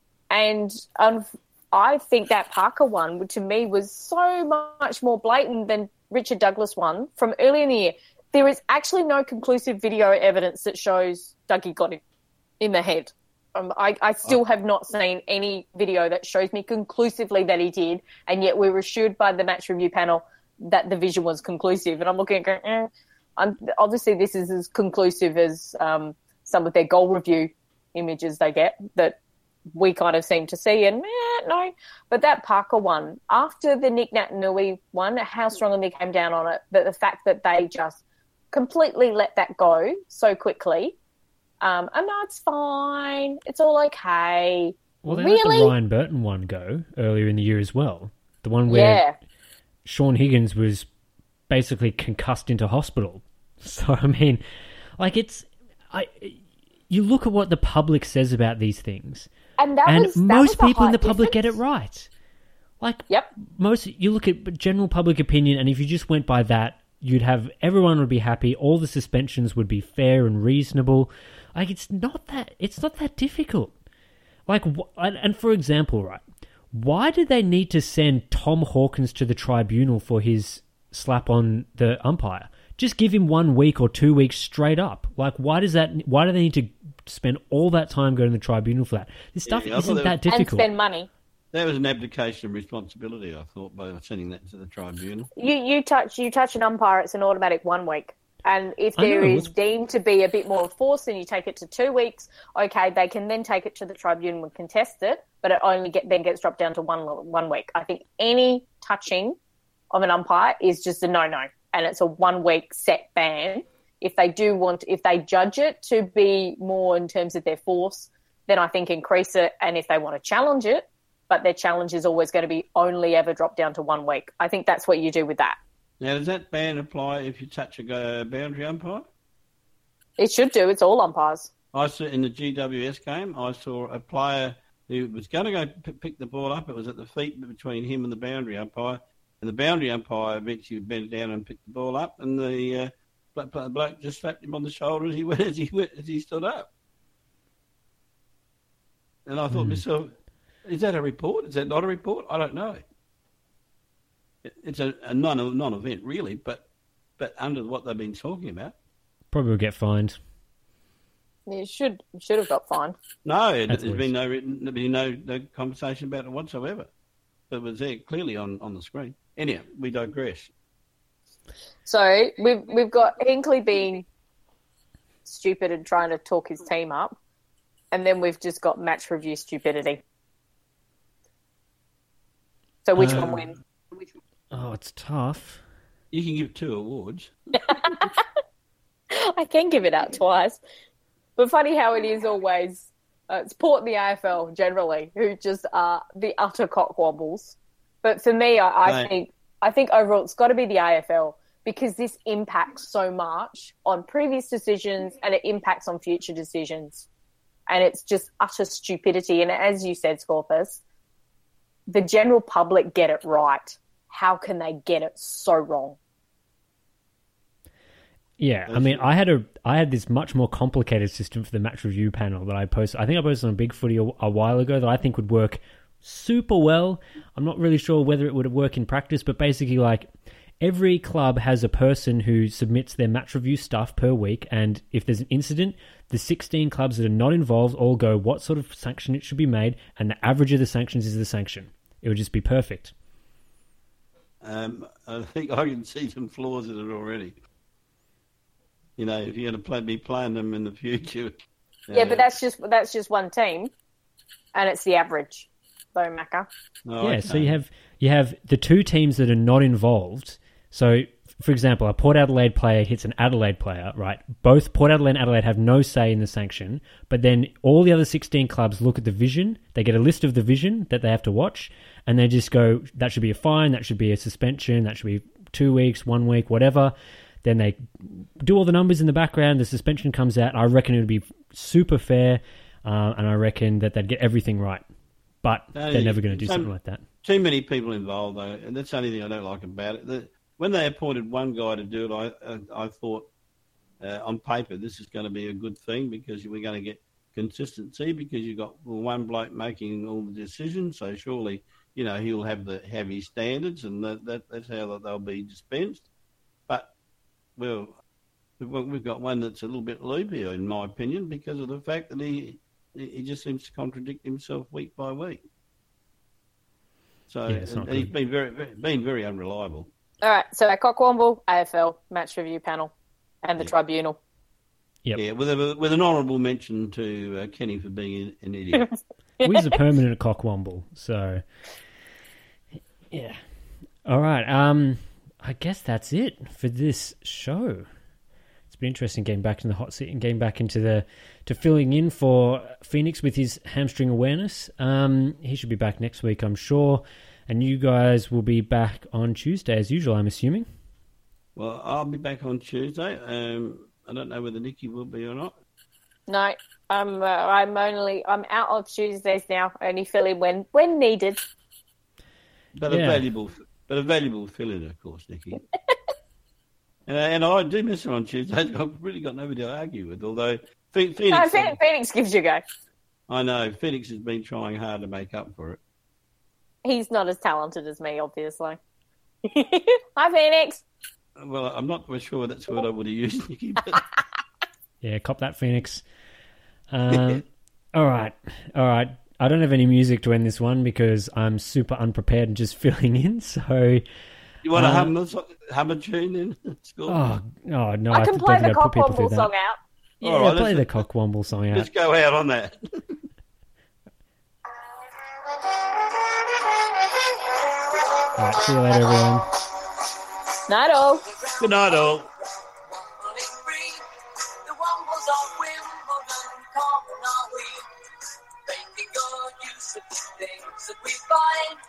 and um, I think that Parker one, which to me was so much more blatant than Richard Douglas one from earlier in the year. There is actually no conclusive video evidence that shows Dougie got him in the head. Um, I, I still have not seen any video that shows me conclusively that he did, and yet we were assured by the match review panel that the vision was conclusive. And I'm looking at going, eh. I'm, obviously this is as conclusive as um, some of their goal review images they get that we kind of seem to see, and eh, no. But that Parker one, after the Nick Natanui one, how strongly they came down on it, but the fact that they just completely let that go so quickly. Um, and no, it's fine. It's all okay. Well, they really? let the Ryan Burton one go earlier in the year as well. The one where yeah. Sean Higgins was basically concussed into hospital. So, I mean, like it's... I. You look at what the public says about these things, and, that and was, that most was people in the public difference. get it right. Like, yep. most... You look at general public opinion, and if you just went by that, you'd have everyone would be happy. All the suspensions would be fair and reasonable. Like it's not that it's not that difficult. Like and, and for example, right? Why did they need to send Tom Hawkins to the tribunal for his slap on the umpire? Just give him one week or two weeks straight up. Like why does that? Why do they need to spend all that time going to the tribunal for that? This stuff yeah, isn't that, that was, difficult. And spend money. That was an abdication of responsibility, I thought, by sending that to the tribunal. You you touch you touch an umpire, it's an automatic one week. And if there is deemed to be a bit more force and you take it to two weeks, okay, they can then take it to the tribunal and contest it, but it only get, then gets dropped down to one one week. I think any touching of an umpire is just a no-no, and it's a one-week set ban. If they do want, if they judge it to be more in terms of their force, then I think increase it, and if they want to challenge it, but their challenge is always going to be only ever drop down to one week. I think that's what you do with that. Now, does that ban apply if you touch a boundary umpire? It should do. It's all umpires. I saw in the G W S game, I saw a player who was going to go p- pick the ball up. It was at the feet between him and the boundary umpire, and the boundary umpire eventually bent down and picked the ball up, and the uh, bloke, bloke just slapped him on the shoulder as he went as he went, as he stood up. And I thought mm. myself, is that a report? Is that not a report? I don't know. It's a, a non non-event, really, but but under what they've been talking about, probably will get fined. You should should have got fined. No, it, there's been no written, there's been no, no conversation about it whatsoever. It was there clearly on, on the screen. Anyhow, we digress. So we've we've got Hinkley being stupid and trying to talk his team up. and then we've just got match review stupidity. So which Um, one wins? Oh, it's tough. You can give two awards. I can give it out twice. But funny how it is always, uh, it's Port and the A F L generally, who just are the utter cockwobbles. But for me, I, I Right. think I think overall it's got to be the A F L because this impacts so much on previous decisions and it impacts on future decisions. And it's just utter stupidity. And as you said, Scorpus, the general public get it right. How can they get it so wrong? Yeah, I mean, I had a I had this much more complicated system for the match review panel that I posted. I think I posted on Big Footy a, a while ago that I think would work super well. I'm not really sure whether it would work in practice, but basically, like, every club has a person who submits their match review stuff per week, and if there's an incident, the sixteen clubs that are not involved all go what sort of sanction it should be made, and the average of the sanctions is the sanction. It would just be perfect. Um, I think I can see some flaws in it already. You know, if you're going to play, be playing them in the future. Yeah, uh, but that's just that's just one team, and it's the average, though, Macca. oh, Yeah, okay. so you have you have the two teams that are not involved. So, for example, a Port Adelaide player hits an Adelaide player, right? Both Port Adelaide and Adelaide have no say in the sanction, but then all the other sixteen clubs look at the vision. They get a list of the vision that they have to watch, and they just go, that should be a fine, that should be a suspension, that should be two weeks, one week, whatever. Then they do all the numbers in the background, the suspension comes out. I reckon it would be super fair, uh, and I reckon that they'd get everything right. But No, they're never going to do some- something like that. Too many people involved, though, and that's the only thing I don't like about it. The, when they appointed one guy to do it, I I, I thought uh, on paper this is going to be a good thing because we're going to get consistency because you've got one bloke making all the decisions, so surely you know he'll have the have his standards, and that, that that's how they'll be dispensed. But well, we've got- we've got one that's a little bit loopy, in my opinion, because of the fact that he he just seems to contradict himself week by week. So Yeah, it's not and he's good. been very, very been very unreliable. All right, so our Cockwomble, A F L, match review panel, and the Yeah. tribunal. Yep. Yeah, with a, with an honourable mention to uh, Kenny for being an, an idiot. Well, he's a permanent cockwomble, so yeah. All right. Um, I guess that's it for this show. It's been interesting getting back in the hot seat and getting back into the to filling in for Phoenix with his hamstring awareness. Um, he should be back next week, I'm sure, and you guys will be back on Tuesday as usual, I'm assuming. Well, I'll be back on Tuesday. Um, I don't know whether Nikki will be or not. No, I'm uh, I'm only I'm out of Tuesdays now. Only fill in when when needed. But Yeah. a valuable, but a valuable fill-in, of course, Nikki. and, and I do miss her on Tuesdays. I've really got nobody to argue with. Although Phe- Phoenix, No, Phoenix, Phoenix gives you a go. I know Phoenix has been trying hard to make up for it. He's not as talented as me, obviously. Hi, Phoenix. Well, I'm not quite sure that's what I would have used, Nikki. But Yeah, cop that, Phoenix. Um, all right, all right. I don't have any music to end this one because I'm super unprepared and just filling in. So, you want to Uh, hum, the, hum a tune in? School? oh, oh no, I can don't play think the I'd put people through Cockwomble that. song out. Yeah, All right, play the let's- Cockwomble song out. Let's go out on that. All right, see you later, everyone. Night all. Good night, all. The Wombles of Wimbledon, come on, we. Thank you, God, you things that we find.